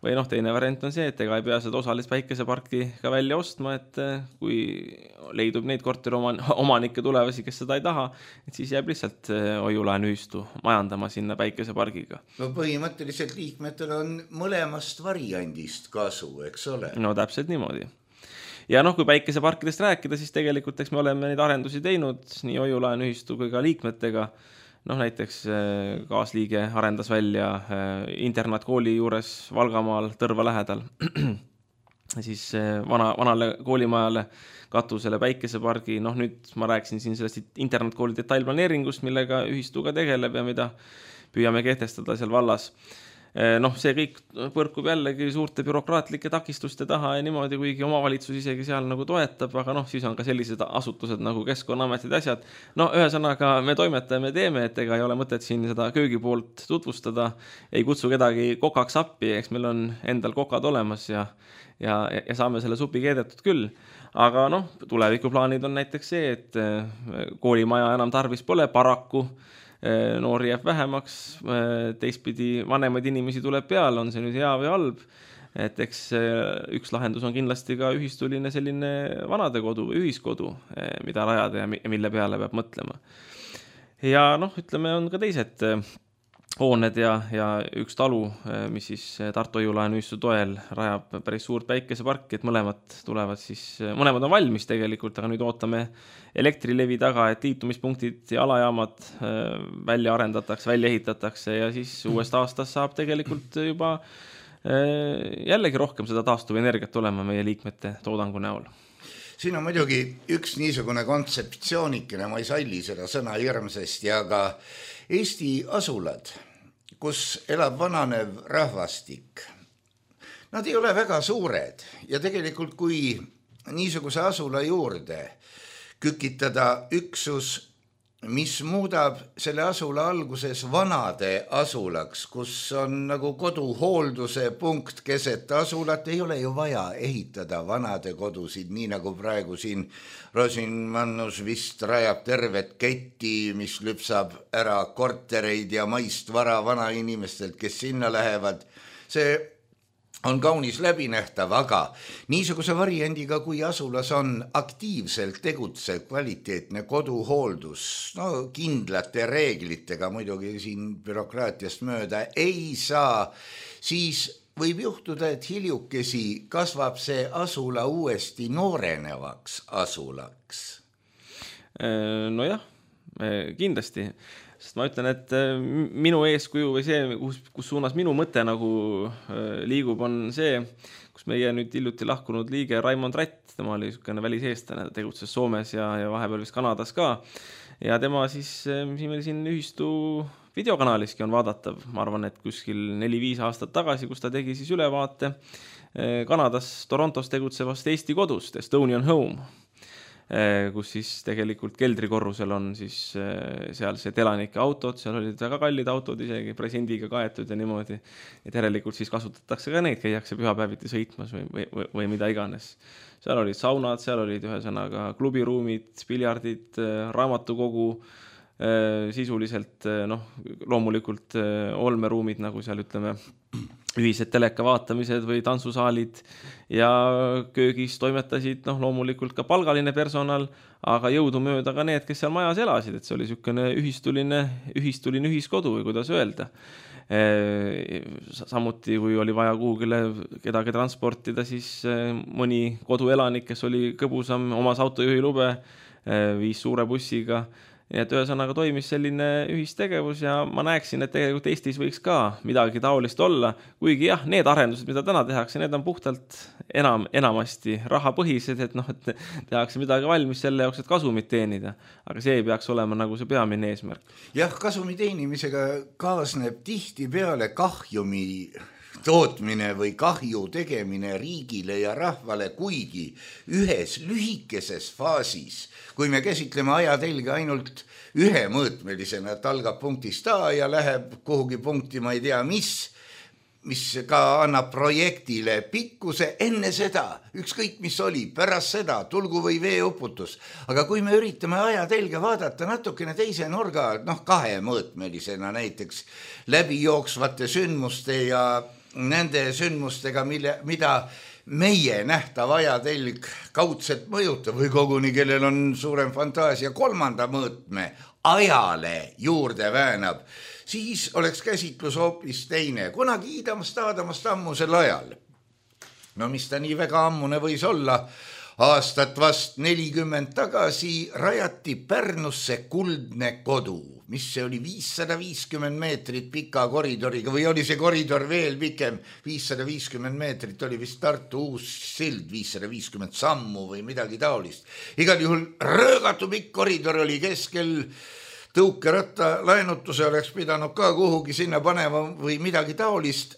B: või noh, teine variant on see, et ega ei pea seda osalist päikeseparki ka välja ostma, et kui leidub neid korteriomanikke tulevasi, kes seda ei taha, et siis jääb lihtsalt hoiulaenühistu majandama sinna päikesepargiga.
C: No põhimõtteliselt liikmetel on mõlemast variandist kasu, eks ole?
B: No täpselt niimoodi. Ja noh, kui päikeseparkidest rääkida, siis tegelikult eks me oleme neid arendusi teinud nii hoiulaenühistu kui ka liikmetega. Noh, näiteks kaasliige arendas välja internaatkooli juures Valgamaal Tõrva lähedal. Siis vana, vanale koolimajale katusele päikesepargi. Noh, nüüd ma rääkisin siin sellest internaatkooli detailplaneeringust, millega ühistuga tegeleb ja mida püüame kehtestada seal vallas. Noh, see kõik põrkub jällegi suurte bürokraatlike takistuste taha ja niimoodi, kuigi omavalitsus isegi seal nagu toetab, aga noh, siis on ka sellised asutused nagu Keskkonnaametid asjad. No ühesõnaga me toimetame teeme, et ega ei ole mõtet siin seda köögi poolt tutvustada, ei kutsu kedagi kokaks appi, eks meil on endal kokad olemas ja, ja, ja saame selle supi keedetud küll. Aga noh, tulevikuplaanid on näiteks see, et koolimaja enam tarvis pole paraku, noori jääb vähemaks, teistpidi vanemaid inimesi tuleb peale, on see nüüd hea või halb, et eks üks lahendus on kindlasti ka ühistuline selline vanadekodu või ühiskodu, mida rajada ja mille peale peab mõtlema. Ja noh, ütleme, on ka teised hooned ja, ja üks talu, mis siis Tartu hoiulaenühistu toel rajab päris suurt päikeseparki, et mõlemad tulevad siis, mõlemad on valmis tegelikult, aga nüüd ootame elektrilevi taga, et liitumispunktid ja alajaamad välja arendatakse, välja ehitatakse ja siis uuest aastast saab tegelikult juba jällegi rohkem seda taastuvenergiat olema meie liikmete toodangu näol.
C: Siin on muidugi üks niisugune kontseptsioonikene, ma ei salli seda sõna hirmsasti, aga Eesti asulad, kus elab vananev rahvastik, nad ei ole väga suured ja tegelikult kui niisuguse asula juurde kükitada üksus, mis muudab selle asula alguses vanade asulaks, kus on nagu koduhoolduse punkt keset asulat, ei ole ju vaja ehitada vanade kodusid, nii nagu praegu siin Rosinmannus vist rajab tervet ketti, mis lüpsab ära kortereid ja maist vara vanainimestelt, kes sinna lähevad. See on kaunis läbinähtav, aga niisuguse variandiga, kui asulas on aktiivselt tegutsev kvaliteetne koduhooldus, no kindlate reeglitega, muidugi siin bürokraatiast mööda ei saa, siis võib juhtuda, et hiljukesi kasvab see asula uuesti noorenevaks asulaks.
B: Nojah, kindlasti. Sest ma ütlen, et minu eeskuju või see, kus, kus suunas minu mõte nagu liigub, on see, kus meie nüüd hiljuti lahkunud liige Raimond Rätt, tema oli niisugune väliseestlane, tegutses Soomes ja, ja vahepeal vist Kanadas ka. Ja tema siis, siin meil siin ühistu videokanaliski on vaadatav, ma arvan, et kuskil neli-viis aastat tagasi, kus ta tegi siis ülevaate Kanadas Torontos tegutsevast Eesti kodust, Estonian Home, kus siis tegelikult keldrikorrusel on siis sealsed elanike autod, seal olid väga kallid autod isegi presidendiga kaetud ja niimoodi, et järelikult siis kasutatakse ka neid, käiakse pühapäeviti sõitmas või, või, või mida iganes. Seal olid saunad, seal olid ühesõnaga klubiruumid, piljardid, raamatukogu, sisuliselt noh, loomulikult olmeruumid, nagu seal ütleme, ühised teleka vaatamised või tantsusaalid ja köögis toimetasid noh, loomulikult ka palgaline personal, aga jõudumööda ka need, kes seal majas elasid, et see oli niisugune ühistuline, ühistuline ühiskodu või kuidas öelda. Samuti, kui oli vaja kuhugile kedagi transportida, siis mõni koduelanik, kes oli kõbusam, omas autojuhi lube, viis suure bussiga. Nii et ühesõnaga toimis selline ühistegevus ja ma näeksin, et tegelikult Eestis võiks ka midagi taolist olla, kuigi jah, need arendused, mida täna tehakse, need on puhtalt enam, enamasti rahapõhised, et noh, et tehakse midagi valmis selle jaoks, et kasumit teenida, aga see ei peaks olema nagu see peamine eesmärk.
C: Jah, kasumi teenimisega kaasneb tihti peale kahjumi tootmine või kahju tegemine riigile ja rahvale, kuigi ühes lühikeses faasis, kui me käsitleme ajatelge ainult ühemõõtmelisena, et algab punktist A ja läheb kuhugi punkti, ma ei tea mis, mis ka annab projektile pikkuse enne seda, ükskõik mis oli, pärast seda, tulgu või veeuputus. Aga kui me üritame ajatelge vaadata natukene teise nurga, noh kahemõõtmelisena näiteks läbi jooksvate sündmuste ja nende sündmustega, mille, mida meie nähtav ajatelg kaudselt mõjutab või koguni, kellel on suurem fantaasia kolmanda mõõtme ajale juurde väänab, siis oleks käsitlus hoopis teine. Kunagi iidamast aadamast ammusel ajal, no mis ta nii väga ammune võis olla, aastat vast nelikümmend tagasi rajati Pärnusse kuldne kodu, mis see oli viissada viiskümmend meetrit pika koridoriga või oli see koridor veel pikem, viissada viiskümmend meetrit oli vist Tartu uus sild, viissada viiskümmend sammu või midagi taolist. Igal juhul röögatu pikk koridor oli keskel, tõukeratta laenutuse oleks pidanud ka kuhugi sinna panema või midagi taolist.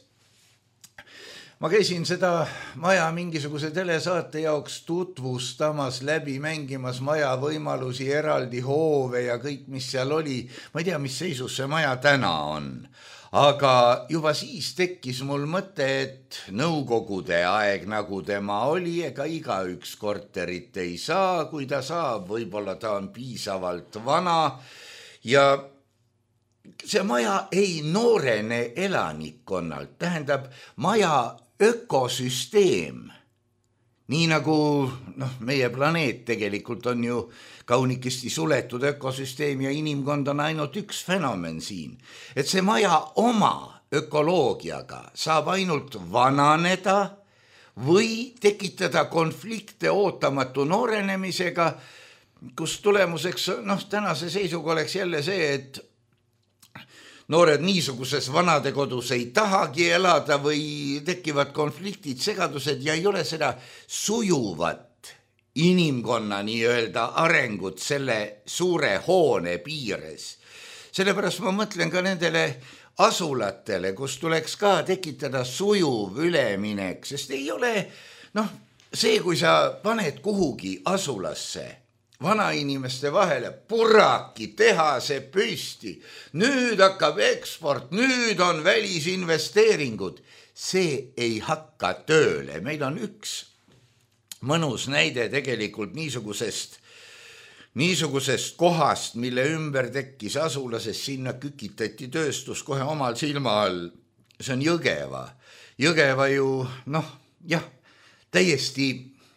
C: Ma käisin seda maja mingisuguse telesaate jaoks tutvustamas, läbi mängimas maja võimalusi, eraldi hoove ja kõik, mis seal oli. Ma ei tea, mis seisus see maja täna on. Aga juba siis tekkis mul mõte, et nõukogude aeg, nagu tema oli, ega igaüks korterit ei saa. Kui ta saab, võib-olla ta on piisavalt vana ja see maja ei noorene elanikkonnalt. Tähendab, maja ökosüsteem, nii nagu noh, meie planeet tegelikult on ju kaunikesti suletud ökosüsteem ja inimkond on ainult üks fenomen siin. Et see maja oma ökoloogiaga saab ainult vananeda või tekitada konflikte ootamatu noorenemisega, kus tulemuseks noh, tänase seisuga oleks jälle see, et noored niisuguses vanadekodus ei tahagi elada või tekivad konfliktid, segadused ja ei ole seda sujuvat inimkonna nii-öelda arengut selle suure hoone piires. Sellepärast ma mõtlen ka nendele asulatele, kus tuleks ka tekitada sujuv üleminek, sest ei ole, noh, see, kui sa paned kuhugi asulasse, vanainimeste vahele purraki tehase püsti, nüüd hakkab eksport, nüüd on välisinvesteeringud, see ei hakka tööle. Meil on üks mõnus näide tegelikult niisugusest, niisugusest kohast, mille ümber tekkis asulases, sinna kükitati tööstus kohe omal silma all. See on Jõgeva. Jõgeva ju, noh, jah, täiesti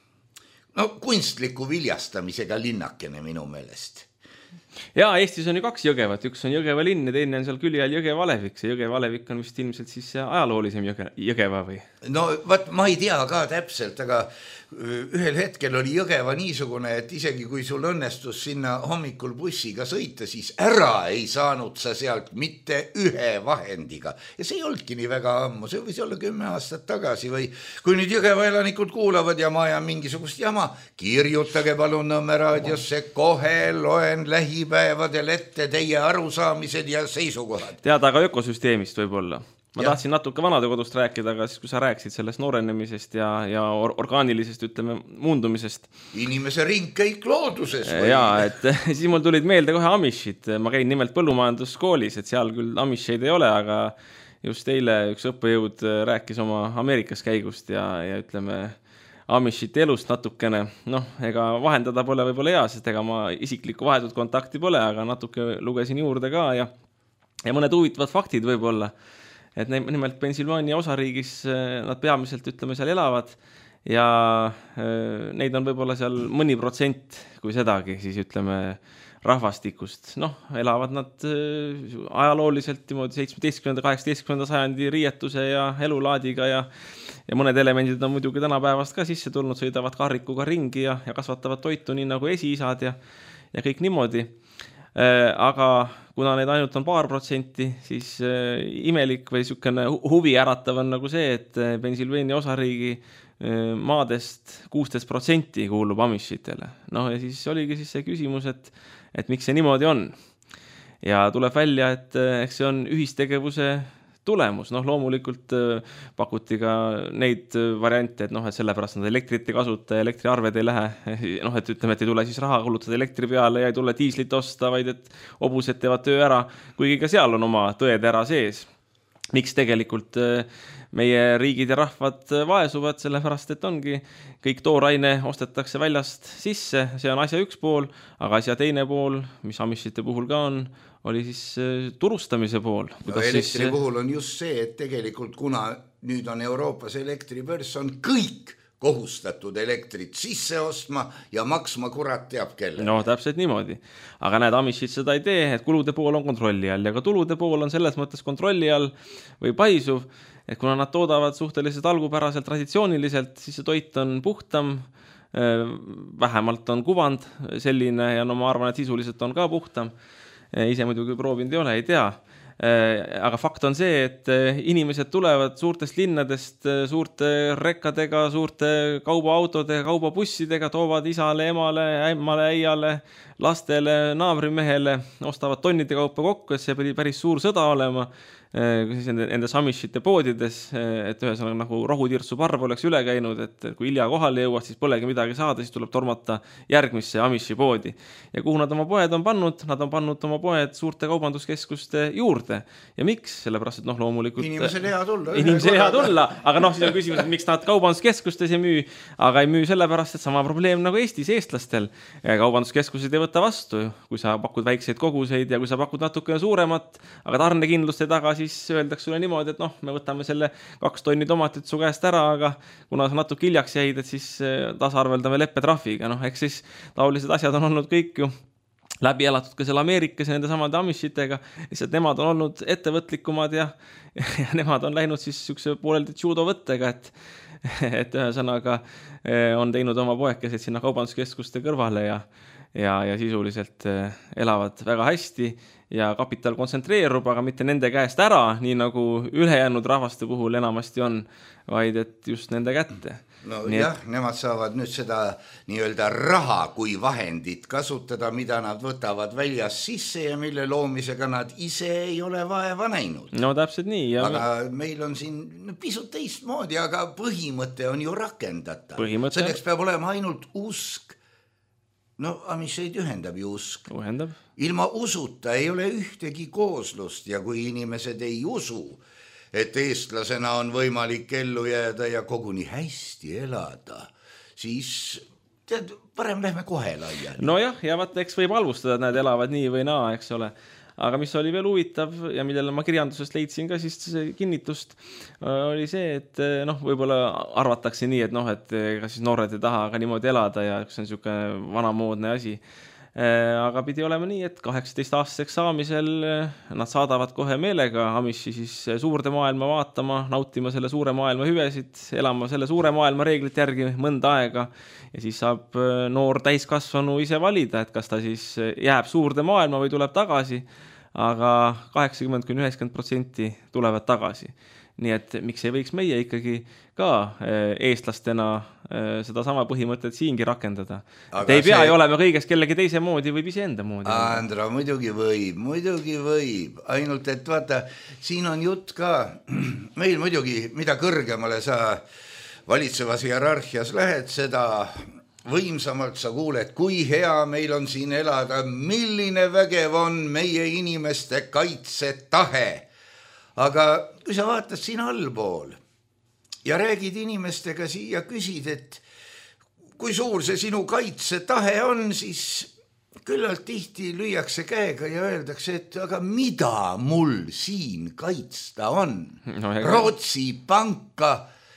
C: no kunstliku viljastamisega linnakene minu meelest.
B: Jaa, Eestis on ju kaks Jõgevat, üks on Jõgeva linn ja teine on seal külje all Jõgeva Alevik. See Jõgeva Alevik on vist ilmselt siis ajaloolisem Jõgeva või?
C: No vaat ma ei tea ka täpselt, aga ühel hetkel oli Jõgeva niisugune, et isegi kui sul õnnestus sinna hommikul bussiga sõita, siis ära ei saanud sa sealt mitte ühe vahendiga. Ja see ei olnudki nii väga ammu, see võis olla kümme aastat tagasi või kui nüüd Jõgeva elanikud kuulavad ja ma ajan mingisugust jama, kirjutage palun Nõmme raadiosse, kohe loen lähipäevadel ette teie arusaamised ja seisukohad.
B: Teada aga ökosüsteemist võib-olla. Ma ja. tahtsin natuke vanadekodust rääkida, aga siis kui sa rääkisid sellest noorenemisest ja, ja or- orgaanilisest, ütleme, muundumisest.
C: Inimese ringkäik looduses. Või?
B: Jaa, et siis mul tulid meelde kohe amishid. Ma käin nimelt põllumajanduskoolis, et seal küll amisheid ei ole, aga just eile üks õppejõud rääkis oma Ameerikas käigust ja, ja ütleme, amishite elust natukene. Noh, ega vahendada pole võib-olla hea, sest ega ma isiklikku vahetut kontakti pole, aga natuke lugesin juurde ka ja, ja mõned huvitavad faktid võib-olla. Et nimelt Pennsylvania osariigis nad peamiselt, ütleme, seal elavad ja neid on võib-olla seal mõni protsent kui sedagi, siis ütleme rahvastikust. Noh, elavad nad ajalooliselt seitsmeteistkümnenda, kaheksateistkümnenda sajandi riietuse ja elulaadiga ja, ja mõned elemendid on muidugi tänapäevast ka sisse tulnud, sõidavad karrikuga ringi ja, ja kasvatavad toitu nii nagu esiisad ja, ja kõik niimoodi. Aga kuna need ainult on paar protsenti, siis imelik või niisugune huvi äratav on nagu see, et Pennsylvania osariigi maadest kuusteist protsenti kuulub amishitele. Noh, ja siis oligi siis see küsimus, et, et miks see niimoodi on. Ja tuleb välja, et eks see on ühistegevuse tulemus. Noh, loomulikult pakuti ka neid variante, et noh, et sellepärast nad elektrit ei kasuta ja elektriarved ei lähe. Noh, et ütleme, et ei tule siis raha kulutada elektri peale ja ei tule diislit osta, vaid et obused teevad töö ära, kuigi ka seal on oma tõetera sees. Miks tegelikult meie riigid ja rahvad vaesuvad, sellepärast, et ongi kõik tooraine ostetakse väljast sisse, see on asja üks pool, aga asja teine pool, mis amishite puhul ka on, oli siis turustamise pool.
C: No, elektri siis... puhul on just see, et tegelikult kuna nüüd on Euroopas elektribörs, on kõik kohustatud elektrit sisse ostma ja maksma kurat teab kelle.
B: No täpselt niimoodi. Aga näed, Amishid seda ei tee, et kulude pool on kontrolli all ja ka tulude pool on selles mõttes kontrolli all või paisuv, et kuna nad toodavad suhteliselt algupäraselt traditsiooniliselt, siis see toit on puhtam, vähemalt on kuvand selline ja no ma arvan, et sisuliselt on ka puhtam. Ise muidugi proovinud ei ole, ei tea. Aga fakt on see, et inimesed tulevad suurtest linnadest suurte rekkadega, suurte kaubaautodega, kaubabussidega, toovad isale, emale, ämmale, äiale, lastele, naabrimehele, ostavad tonnide kaupa kokku, et see pidi päris suur sõda olema nendes Amishite poodides, et ühesõnaga nagu rohutirtsu parv oleks üle käinud, et kui hilja kohale jõuad, siis polegi midagi saada, siis tuleb tormata järgmisse Amishi poodi. Ja kuhu nad oma poed on pannud? Nad on pannud oma poed suurte kaubanduskeskuste juurde. Ja miks? Sellepärast, et noh, loomulikult
C: inimesel hea tulla.
B: Inimesel hea tulla, aga noh, siis on küsimus, et miks nad kaubanduskeskustes ei müü, aga ei müü sellepärast, et sama probleem nagu Eestis eestlastel. Kaubanduskeskused ei võta vastu, kui sa pakud väikseid koguseid ja kui sa pakud natukene suuremat, aga tarnekindlust ei taga, siis öeldakse sulle niimoodi, et noh, me võtame selle kaks tonni tomatit su käest ära, aga kuna sa natuke hiljaks jäid, et siis tasarveldame leppetrahviga. Noh, eks siis taolised asjad on olnud kõik ju läbi elatud ka seal Ameerikas ja nende samade Amishitega, lihtsalt nemad on olnud ettevõtlikumad ja, ja nemad on läinud siis sükse pooleldi judo võttega, et, et ühesõnaga on teinud oma poekesed sinna kaubanduskeskuste kõrvale ja ja, ja sisuliselt elavad väga hästi ja kapital kontsentreerub, aga mitte nende käest ära, nii nagu ülejäänud rahvaste puhul enamasti on, vaid et just nende kätte.
C: No nii jah, et... nemad saavad nüüd seda nii-öelda raha kui vahendit kasutada, mida nad võtavad väljas sisse ja mille loomisega nad ise ei ole vaeva näinud.
B: No täpselt nii. Ja...
C: Aga meil on siin pisut teistmoodi, aga põhimõte on ju rakendatav.
B: Põhimõte...
C: Selleks peab olema ainult usk. No, Amisheid ühendab ju usk.
B: Ühendab.
C: Ilma usuta ei ole ühtegi kooslust ja kui inimesed ei usu, et eestlasena on võimalik ellu jääda ja koguni hästi elada, siis tead, parem lähme kohe laiali.
B: No jah, ja vaata, eks võib alvustada, et nad elavad nii või naa, eks ole. Aga mis oli veel huvitav ja millele ma kirjandusest leidsin ka siis kinnitust, oli see, et noh, võib-olla arvatakse nii, et noh, et kas siis noored ei taha ka niimoodi elada ja see on niisugune vanamoodne asi. Aga pidi olema nii, et kaheksateist aastaseks saamisel nad saadavad kohe meelega Amishi siis suurde maailma vaatama, nautima selle suure maailma hüvesid, elama selle suure maailma reeglite järgi mõnda aega ja siis saab noor täiskasvanu ise valida, et kas ta siis jääb suurde maailma või tuleb tagasi, aga kaheksakümmend kuni üheksakümmend protsenti tulevad tagasi. Nii et miks ei võiks meie ikkagi ka eestlastena seda sama põhimõtet siingi rakendada. Et ei pea see... ju olema kõiges kellegi teise moodi või ise enda moodi.
C: Andra, muidugi võib, muidugi võib. Ainult, et vaata, siin on jutt ka, meil muidugi, mida kõrgemale sa valitsevas hierarhias lähed, seda võimsamalt sa kuuled, kui hea meil on siin elada, milline vägev on meie inimeste kaitsetahe. Aga kui sa vaatad siin allpool ja räägid inimestega siia, küsid, et kui suur see sinu kaitsetahe on, siis küllalt tihti lüüakse käega ja öeldakse, et aga mida mul siin kaitsta on? No, Rootsi panka,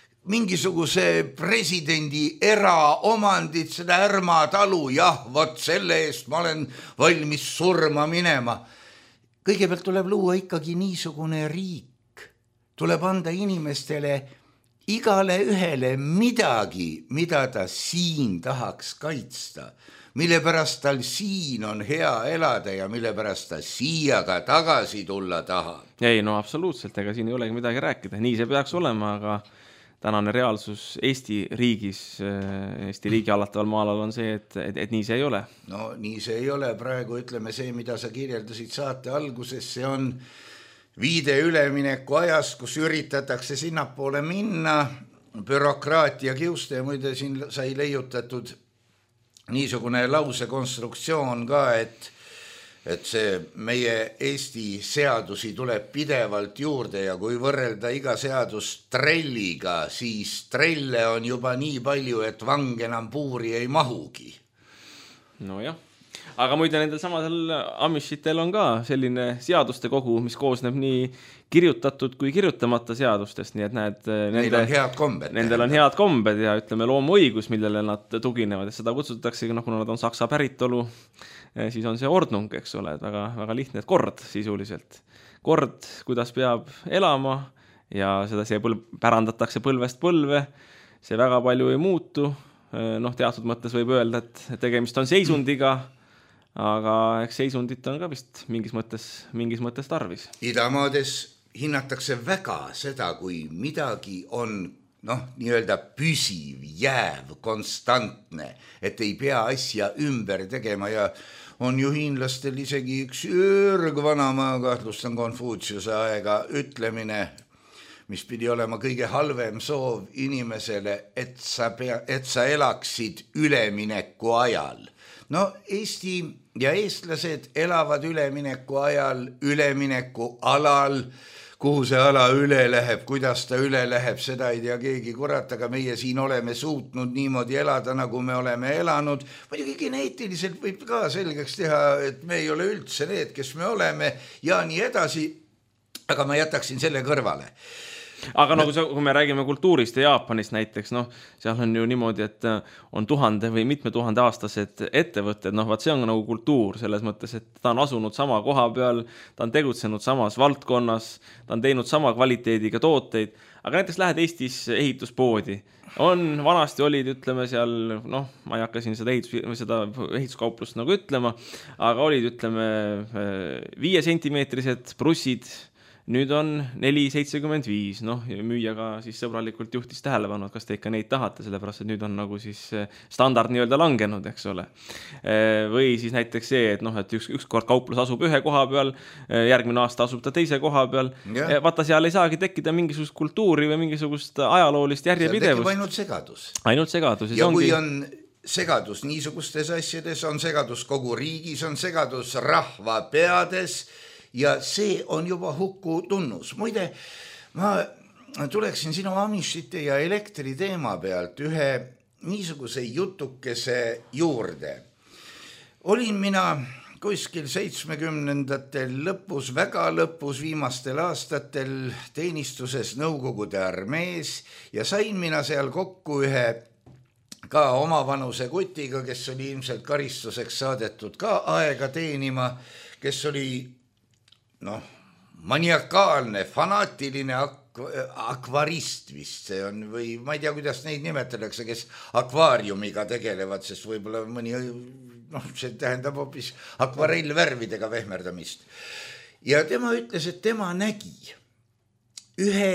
C: mingisuguse presidendi eraomandit, seda Ärma talu, jah, vot selle eest ma olen valmis surma minema. Kõigepealt tuleb luua ikkagi niisugune riik. Tuleb anda inimestele igale ühele midagi, mida ta siin tahaks kaitsta, mille pärast tal siin on hea elada ja mille pärast ta siia ka tagasi tulla tahab.
B: Ei, no absoluutselt, ega siin ei olegi midagi rääkida. Nii see peaks olema, aga tänane reaalsus Eesti riigis, Eesti riigi hallataval maalal on see, et, et, et nii see ei ole.
C: No nii see ei ole praegu, ütleme see, mida sa kirjeldasid saate alguses, see on viide ülemineku ajast, kus üritatakse sinnapoole minna, bürokraatia kiuste ja muide siin sai leiutatud niisugune lausekonstruktsioon ka, et et see meie Eesti seadusi tuleb pidevalt juurde ja kui võrrelda iga seadus trelliga, siis trelle on juba nii palju, et vang enam puuri ei mahugi.
B: No jah. aga muide nendel samadel Amishitel on ka selline seaduste kogu, mis koosneb nii kirjutatud kui kirjutamata seadustest, nii et näed,
C: nende, on head kombed,
B: nendel on head kombed ja ütleme loomuõigus, millele nad tuginevad, et seda kutsutatakse, noh, kuna nad on saksa päritolu, siis on see ordnung, eks ole, et väga, väga lihtne, et kord sisuliselt. Kord, kuidas peab elama ja seda see põl- pärandatakse põlvest põlve, see väga palju ei muutu, noh, teatud mõttes võib öelda, et tegemist on seisundiga, aga eks seisundit on ka vist mingis mõttes, mingis mõttes tarvis.
C: Idamaades hinnatakse väga seda, kui midagi on noh, nii-öelda püsiv, jääv, konstantne, et ei pea asja ümber tegema ja on ju hiinlastel isegi üks ürgvana, ma kahtlustan Konfutsiuse aega ütlemine, mis pidi olema kõige halvem soov inimesele, et sa, pea, et sa elaksid ülemineku ajal. No Eesti ja eestlased elavad ülemineku ajal, ülemineku alal, kuhu see ala üle läheb, kuidas ta üle läheb, seda ei tea keegi kurat, aga meie siin oleme suutnud niimoodi elada, nagu me oleme elanud. Muidugi geneetiliselt võib ka selgeks teha, et me ei ole üldse need, kes me oleme ja nii edasi, aga ma jätaksin selle kõrvale.
B: Aga no, kui me räägime kultuurist ja Jaapanist näiteks, noh, seal on ju niimoodi, et on tuhande või mitme tuhande aastased ettevõtted, noh, vaat see on nagu kultuur selles mõttes, et ta on asunud sama koha peal, ta on tegutsenud samas valdkonnas, ta on teinud sama kvaliteediga tooteid, aga näiteks lähed Eestis ehituspoodi, on, vanasti olid, ütleme seal, noh, ma ei hakka siin seda, ehitus, seda ehituskauplust nagu ütlema, aga olid, ütleme, viie sentimeetrised brussid, nüüd on neli seitsekümmend viis, noh, müüjaga siis sõbralikult juhtis tähelepanu, et kas te ikka neid tahate, sellepärast, et nüüd on nagu siis standard nii-öelda langenud, eks ole. Või siis näiteks see, et noh, et üks, üks kord kauplus asub ühe koha peal, järgmine aasta asub ta teise koha peal. Yeah. Vaata, seal ei saagi tekkida mingisugust kultuuri või mingisugust ajaloolist järjepidevust.
C: Seal tekib ainult segadus.
B: Ainult segadus.
C: Ja, ja kui on segadus niisugustes asjades, on segadus kogu riigis, on segadus rahva peades, ja see on juba hukku tunnus. Muide, ma tuleksin sinu Amishite ja elektri teema pealt ühe niisuguse jutukese juurde. Olin mina kuskil seitsmekümnendatel lõpus, väga lõpus viimastel aastatel teenistuses Nõukogude armees ja sain mina seal kokku ühe ka omavanuse kutiga, kes oli ilmselt karistuseks saadetud ka aega teenima, kes oli noh, maniakaalne, fanaatiline ak- akvarist vist see on, või ma ei tea, kuidas neid nimetatakse, kes akvaariumiga tegelevad, sest võib-olla mõni, noh, see tähendab hoopis akvarellvärvidega vehmerdamist. Ja tema ütles, et tema nägi ühe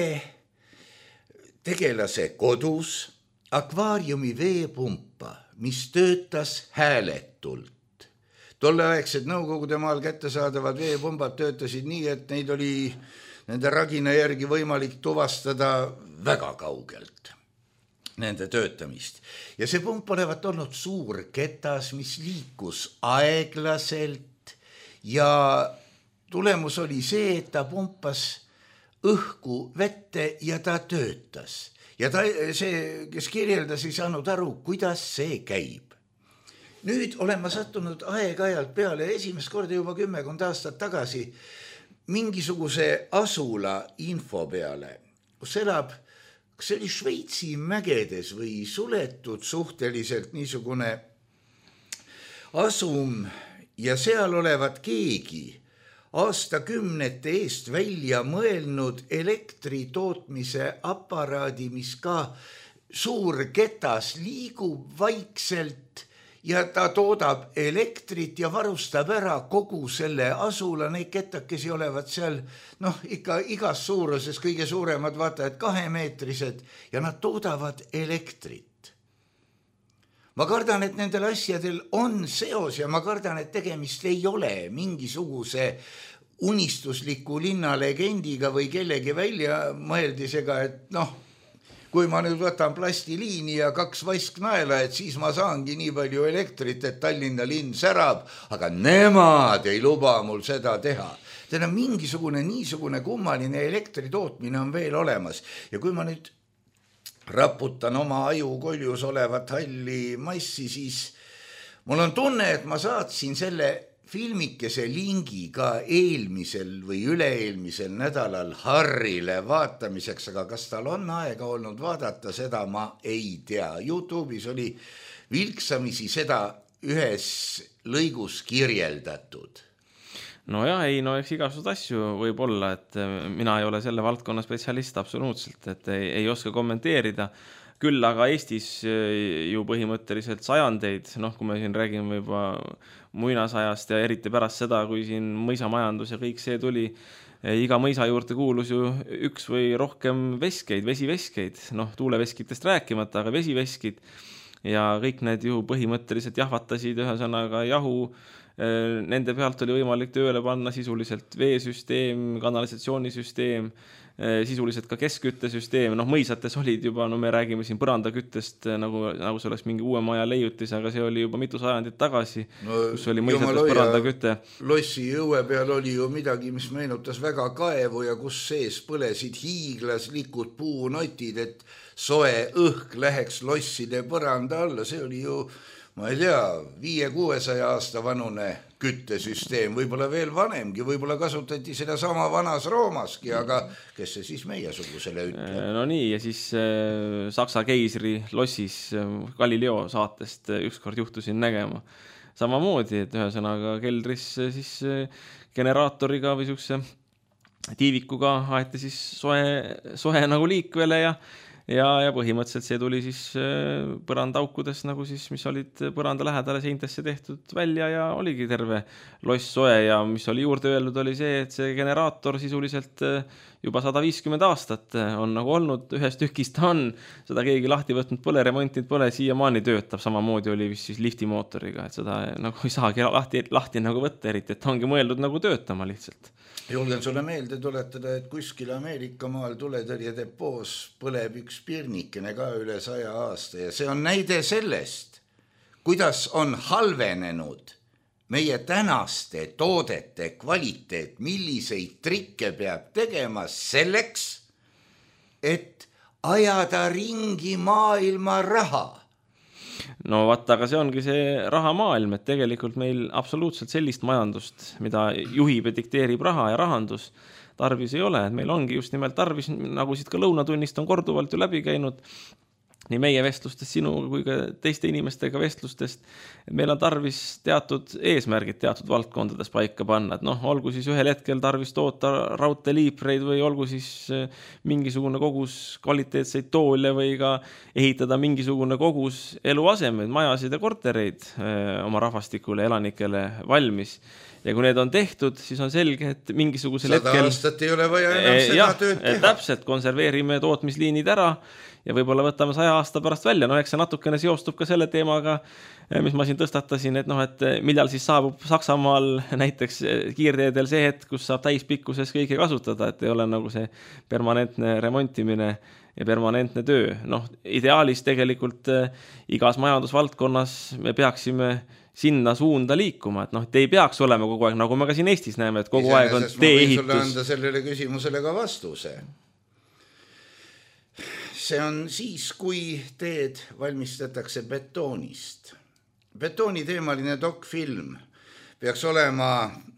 C: tegelase kodus akvaariumi veepumpa, mis töötas hääletult. Tolleaegsed Nõukogude maal kättesaadavad veepumbad töötasid nii, et neid oli nende ragina järgi võimalik tuvastada väga kaugelt, nende töötamist. Ja see pump olevat olnud suur ketas, mis liikus aeglaselt ja tulemus oli see, et ta pumpas õhku vette ja ta töötas. Ja ta, see, kes kirjeldas, ei saanud aru, kuidas see käib. Nüüd olen ma sattunud aeg-ajalt peale esimest korda juba kümmekond aastat tagasi mingisuguse asula info peale, kus elab, kas see oli Šveitsi mägedes või suletud suhteliselt niisugune asum ja seal olevat keegi aastakümnete eest välja mõelnud elektri tootmise aparaadi, mis ka suur ketas liigub vaikselt ja ta toodab elektrit ja varustab ära kogu selle asula, neid kettakesi olevat seal, noh, ikka igas suuruses, kõige suuremad vaatajad kahemeetrised ja nad toodavad elektrit. Ma kardan, et nendel asjadel on seos ja ma kardan, et tegemist ei ole mingisuguse unistusliku linnalegendiga või kellegi välja mõeldisega, et noh, kui ma nüüd võtan plastiliini ja kaks vasknaela, et siis ma saangi nii palju elektrit, et Tallinna linn särab, aga nemad ei luba mul seda teha. Täna mingisugune niisugune kummaline elektritootmine on veel olemas ja kui ma nüüd raputan oma aju koljus olevat halli massi, siis mul on tunne, et ma saatsin selle filmikese lingi ka eelmisel või üle-eelmisel nädalal Harrile vaatamiseks, aga kas tal on aega olnud vaadata, seda ma ei tea. YouTube'is oli vilksamisi seda ühes lõigus kirjeldatud.
B: No jah, ei, no eks igasugused asju võib olla, et mina ei ole selle valdkonna spetsialist absoluutselt, et ei, ei oska kommenteerida. Küll aga Eestis ju põhimõtteliselt sajandeid, noh, kui me siin räägime juba muinasajast ja eriti pärast seda, kui siin mõisamajandus ja kõik see tuli, iga mõisa juurde kuulus ju üks või rohkem veskeid, vesiveskeid, noh, tuuleveskitest rääkimata, aga vesiveskid ja kõik need ju põhimõtteliselt jahvatasid ühesõnaga jahu. Nende pealt oli võimalik tööle panna sisuliselt veesüsteem, kanalisatsioonisüsteem, sisuliselt ka keskküttesüsteem, noh mõisates olid juba, no me räägime siin põrandaküttest, nagu, nagu see oleks mingi uue maja leiutis, aga see oli juba mitu sajandit tagasi, no, kus oli mõisates põrandakütte.
C: Lossi õue peal oli ju midagi, mis meenutas väga kaevu ja kus sees põlesid hiiglaslikud puunotid, et soe õhk läheks losside põranda alla, see oli ju ma ei tea, viie-kuuesaja aasta vanune küttesüsteem, võib-olla veel vanemgi, võib-olla kasutati seda sama vanas Roomaski, aga kes see siis meie sugusele ütleb?
B: No nii, ja siis äh, Saksa keisri Lossis äh, Galileo saatest äh, ükskord juhtusin nägema. Samamoodi, et ühesõnaga keldris äh, siis äh, generaatoriga või sükse tiivikuga aeti siis soe, soe nagu liikvele ja Ja, ja põhimõtteliselt see tuli siis põrandaukudes, nagu siis, mis olid põranda lähedale seintesse tehtud välja ja oligi terve loss soe ja mis oli juurde öeldud, oli see, et see generaator sisuliselt juba sada viiskümmend aastat on nagu olnud, ühes tükis ta on, seda keegi lahti võtnud pole, remontinud pole, siiamaani töötab, samamoodi oli vist siis liftimootoriga, et seda nagu ei saagi lahti, lahti nagu võtta eriti, et ongi mõeldud nagu töötama lihtsalt.
C: Julgen sulle meelde tuletada, et kuskil Ameerika maal tuletõrjedepoos põleb üks pirnikene ka üle saja aasta ja see on näide sellest, kuidas on halvenenud meie tänaste toodete kvaliteet, milliseid trikke peab tegema selleks, et ajada ringi maailma raha.
B: No vaata, aga see ongi see rahamaailm, et tegelikult meil absoluutselt sellist majandust, mida juhib ja dikteerib raha ja rahandus, tarvis ei ole. Meil ongi just nimelt tarvis, nagu siit ka lõunatunnist on korduvalt ju läbi käinud, nii meie vestlustest sinuga kui ka teiste inimestega vestlustest, et meil on tarvis teatud eesmärgid teatud valdkondades paika panna, et noh, olgu siis ühel hetkel tarvis toota raudteeliipreid või olgu siis mingisugune kogus kvaliteetseid toole või ka ehitada mingisugune kogus eluasemeid, majasid ja kortereid oma rahvastikule, elanikele valmis. Ja kui need on tehtud, siis on selge, et mingisugusel
C: Sada
B: hetkel...
C: Sada aastat ei ole vaja enam seda
B: jah,
C: tööd teha.
B: Täpselt, konserveerime tootmisliinid ära ja võib-olla võtame saja aasta pärast välja. No eks see natukene seostub ka selle teemaga, mis ma siin tõstatasin, et noh, et millal siis saabub Saksamaal näiteks kiirteedel see hetk, kus saab täispikkuses kõike kasutada, et ei ole nagu see permanentne remontimine ja permanentne töö. Noh, ideaalis tegelikult igas majandusvaldkonnas me peaksime sinna suunda liikuma, et noh, et ei peaks olema kogu aeg, nagu me ka siin Eestis näeme, et kogu aeg on tee-ehitus. Ma võin sulle anda
C: sellele küsimusele ka vastuse. See on siis, kui teed valmistatakse betoonist. Betooniteemaline dokfilm peaks olema,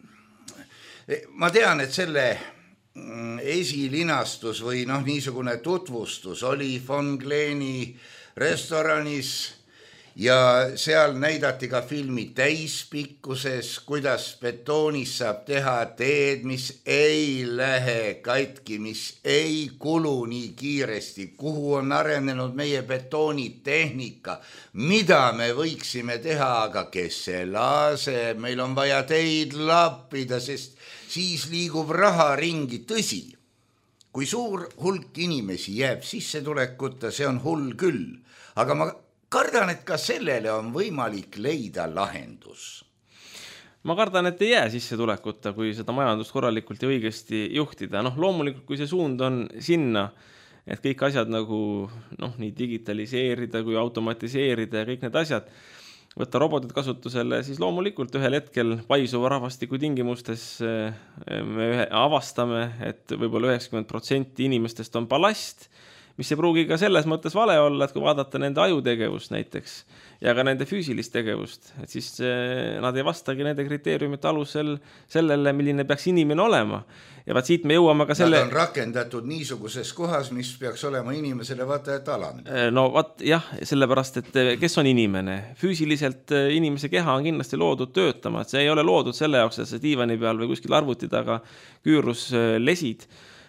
C: ma tean, et selle esilinastus või noh, niisugune tutvustus oli Von Kleeni restoranis ja seal näidati ka filmi täispikkuses, kuidas betoonis saab teha teed, mis ei lähe katki, mis ei kulu nii kiiresti, kuhu on arenenud meie betoonitehnika, mida me võiksime teha, aga kes see lase, meil on vaja teid lappida, sest siis liigub raha ringi, tõsi. Kui suur hulk inimesi jääb sissetulekuta, see on hull küll, aga ma kardan, et ka sellele on võimalik leida lahendus.
B: Ma kardan, et ei jää sissetulekuta, kui seda majandust korralikult ja õigesti juhtida. Noh, loomulikult, kui see suund on sinna, et kõik asjad nagu noh, nii digitaliseerida kui automatiseerida ja kõik need asjad, võtta robotid kasutusele, siis loomulikult ühel hetkel paisuva rahvastiku tingimustes me avastame, et võib-olla üheksakümmend protsenti inimestest on ballast, mis ei pruugi ka selles mõttes vale olla, et kui vaadata nende ajutegevust näiteks ja ka nende füüsilist tegevust, et siis nad ei vastagi nende kriteeriumite alusel sellele, milline peaks inimene olema. Ja vaat siit me jõuame ka selle...
C: Nad on rakendatud niisuguses kohas, mis peaks olema inimesele vaata et aland.
B: No vaat jah, sellepärast, et kes on inimene? Füüsiliselt inimese keha on kindlasti loodud töötama, et see ei ole loodud selle jaoks, et see diivani peal või kuskil arvuti taga küürus lesid,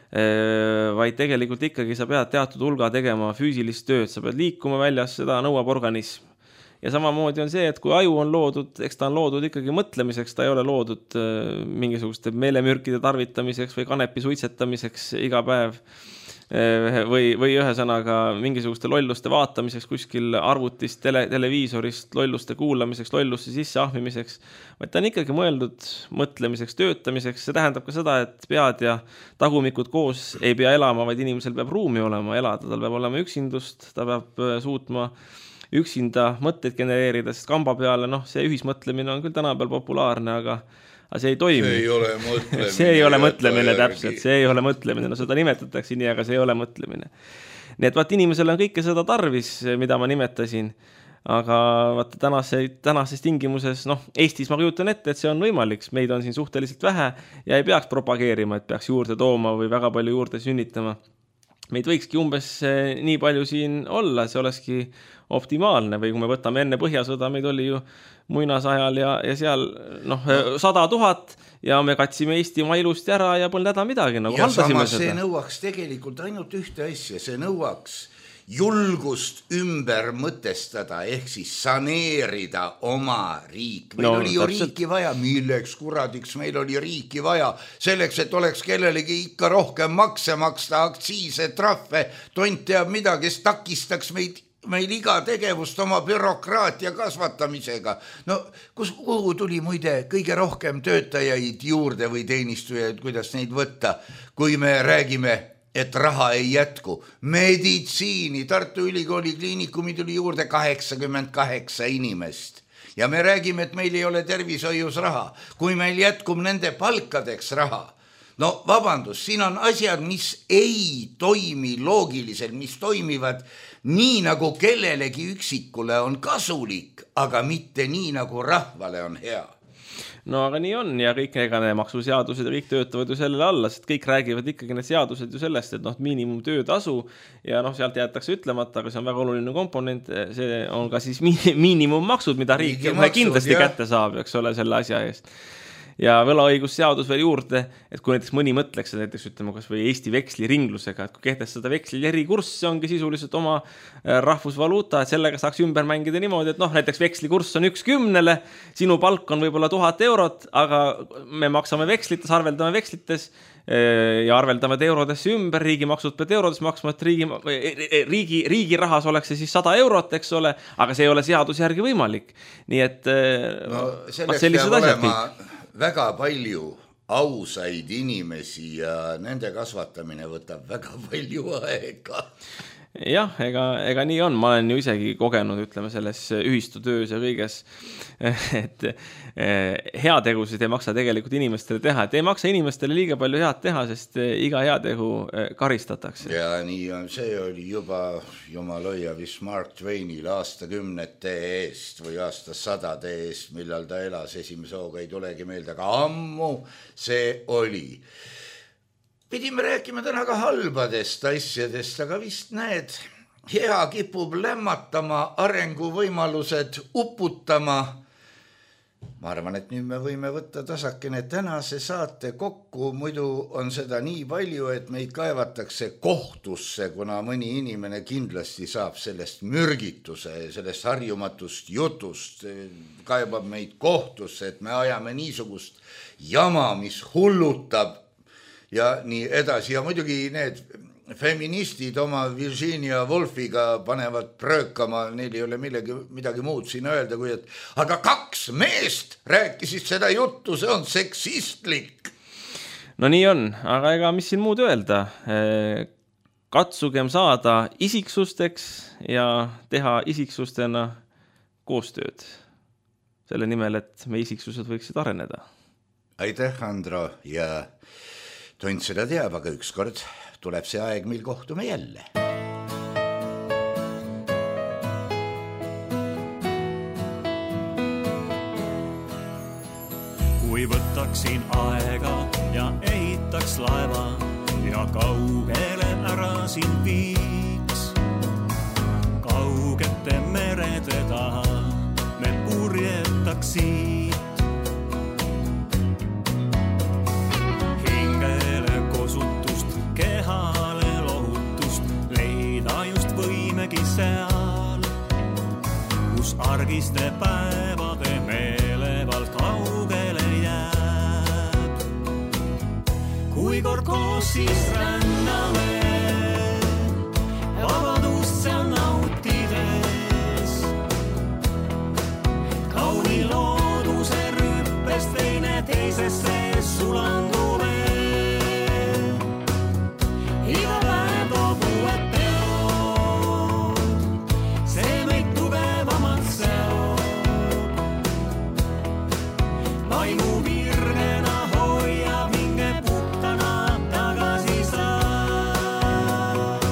B: vaid tegelikult ikkagi sa pead teatud hulga tegema füüsilist tööd, sa pead liikuma väljas, seda nõuab organism. Ja samamoodi on see, et kui aju on loodud, eks ta on loodud ikkagi mõtlemiseks, ta ei ole loodud mingisuguste meelemürkide tarvitamiseks või kanepi suitsetamiseks iga päev või, või ühesõnaga mingisuguste lolluste vaatamiseks kuskil arvutist, tele, televiisorist, lolluste kuulamiseks, lolluste sisse ahmimiseks, vaid ta on ikkagi mõeldud mõtlemiseks, töötamiseks. See tähendab ka seda, et pead ja tagumikud koos ei pea elama, vaid inimesel peab ruumi olema elada, tal peab olema üksindust, ta peab suutma üksinda mõtteid genereerida, sest kamba peale, noh, see ühismõtlemine on küll tänapäeval populaarne, aga, aga see ei toimi.
C: See ei ole mõtlemine.
B: see ei ole mõtlemine täpselt, see ei ole mõtlemine, no seda nimetatakse nii, aga see ei ole mõtlemine. Nii et vaat inimesel on kõike seda tarvis, mida ma nimetasin, aga vaat tänase, tänases tingimuses, noh, Eestis ma kujutan ette, et see on võimalik, meid on siin suhteliselt vähe ja ei peaks propageerima, et peaks juurde tooma või väga palju juurde sünnitama. Meid võikski umbes nii palju siin olla, see olekski optimaalne või kui me võtame enne Põhjasõda, meid oli ju muinasajal ja, ja seal noh, sada tuhat ja me katsime Eestimaa ilusti ära ja polnud häda midagi. Nagu
C: ja samas seda. See nõuaks tegelikult ainult ühte asja, see nõuaks julgust ümber mõtestada ehk siis saneerida oma riik. Meil no, oli ju täpselt. Riiki vaja, milleks kuradiks meil oli riiki vaja, selleks, et oleks kellelegi ikka rohkem makse maksta, aktsiise, trahve, tont teab mida, kes takistaks meid meil iga tegevust oma bürokraatia kasvatamisega. No kus, kuhu tuli muide kõige rohkem töötajaid juurde või teenistujaid, kuidas neid võtta, kui me räägime, et raha ei jätku. Meditsiini, Tartu Ülikooli kliinikumi tuli juurde kaheksakümmend kaheksa inimest. Ja me räägime, et meil ei ole tervishoius raha. Kui meil jätkub nende palkadeks raha, no vabandus, siin on asjad, mis ei toimi loogiliselt, mis toimivad nii nagu kellelegi üksikule on kasulik, aga mitte nii nagu rahvale on hea.
B: No aga nii on ja kõik ega need maksuseadused ja kõik töötavad ju sellele alla, sest kõik räägivad ikkagi need seadused ju sellest, et noh, miinimum töötasu ja noh, sealt jäetakse ütlemata, aga see on väga oluline komponent, see on ka siis miinimummaksud, mida riik maksud, kindlasti jah. Kätte saab, eks ole, selle asja eest. Ja võlaõigusseadus veel juurde, et kui näiteks mõni mõtleks, et näiteks ütleme kas või Eesti veksliringlusega, et kui kehtestada veksli erikurss, see ongi sisuliselt oma rahvusvaluuta, et sellega saaks ümber mängida niimoodi, et noh, näiteks vekslikurss on üks kümnele, sinu palk on võib-olla tuhat eurot, aga me maksame vekslites, arveldame vekslites ja arveldame eurodesse ümber, riigi maksud pead eurodes maksma, et riigi, riigi, riigi rahas oleks see siis sada eurot, eks ole, aga see ei ole seaduse järgi võimalik. Nii et
C: no, sellised asjad kõik. Väga palju ausaid inimesi ja nende kasvatamine võtab väga palju aega.
B: Jah, ega, ega nii on. Ma olen ju isegi kogenud, ütleme, selles ühistutöös ja kõiges, et heategusid ei maksa tegelikult inimestele teha. Et ei maksa inimestele liiga palju head teha, sest iga heategu karistatakse.
C: Ja nii on, see oli juba jumaloia vist Mark Twainil aastakümnete eest või aastasadade eest, millal ta elas, esimese hooga ei tulegi meelde, aga ammu see oli. Pidime rääkima täna ka halbadest asjadest, aga vist näed, hea kipub lämmatama, arenguvõimalused uputama. Ma arvan, et nüüd me võime võtta tasakene tänase saate kokku, muidu on seda nii palju, et meid kaevatakse kohtusse, kuna mõni inimene kindlasti saab sellest mürgituse, sellest harjumatust jutust, kaebab meid kohtusse, et me ajame niisugust jama, mis hullutab ja nii edasi. Ja muidugi need feministid oma Virginia Woolfiga panevad pröökama, neil ei ole millegi, midagi muud siin öelda, kui et aga kaks meest rääkisid seda juttu, see on seksistlik.
B: No nii on, aga ega mis siin muud öelda? Katsugem saada isiksusteks ja teha isiksustena koostööd. Selle nimel, et me isiksused võiksid areneda.
C: Aitäh, Andro, ja Tont seda teab, aga ükskord tuleb see aeg, mil kohtume jälle.
D: kui võtaksin aega ja ehitaks laeva ja kaugele ära siin viiks. Kaugete merede taha me purjetaks siit. Hingele kosutust, kehale lohutust, leida just võimegi seal, kus argiste päevade meelevalt kaugele jääb. Kui kord koos siis rändame, vabadust seal nautides, kauni looduse rüppes teine teisesse sulandume. Iga päev toob uued teod, see meid tugevamalt seob. Vaimu virgena hoiab hinge puhtana tagasi saab.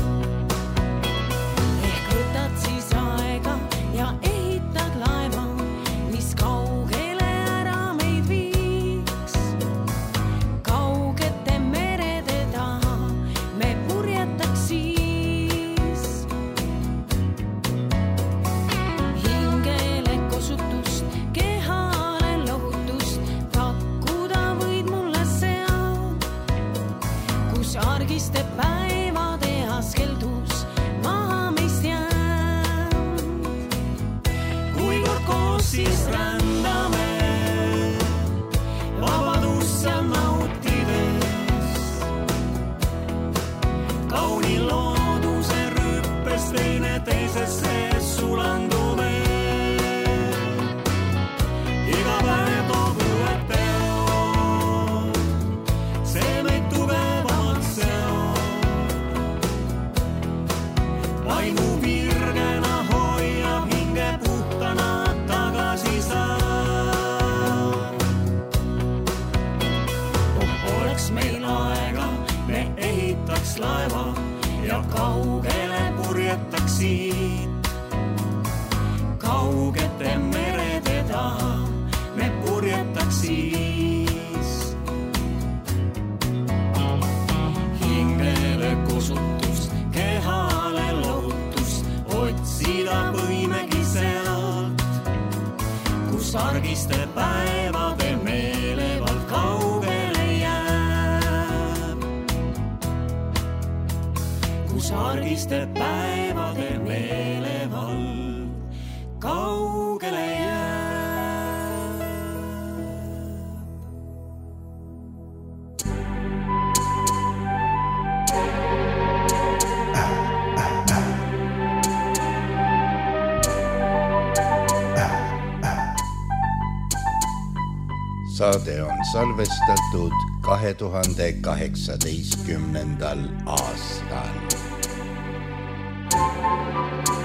D: Ehk võtad siis aega ja ehitad laeva, mis kaugele ära meid viiks. Kaugete merede taha me purjetaks siis. Hingele kosutust, kehale lohutust, pakkuda võid mulle seal, kus argiste päevade askeldus maha meist jääb. Kui kord koos siis rändame, vabadust seal nautides, kauni looduse rüppes teine teisesse sulandume. Iga päev toob uued teod, see meid tugevamalt seob. Vaimu virgena hoiab hinge puhtana tagasi saab. Oh, oleks meil aega, me ehitaks laeva ja kaugele purjetaks siit. Kaugete merede taha me purjetaks siis. Hingele kosutust, kehale lohutust, otsida võimegi sealt, kus argiste päevade meelevalt kaugele jääb. Kus argiste päevade meelevalt kaugele jääb.
C: Saade on salvestatud kahe tuhande kaheksateistkümnendal aastal.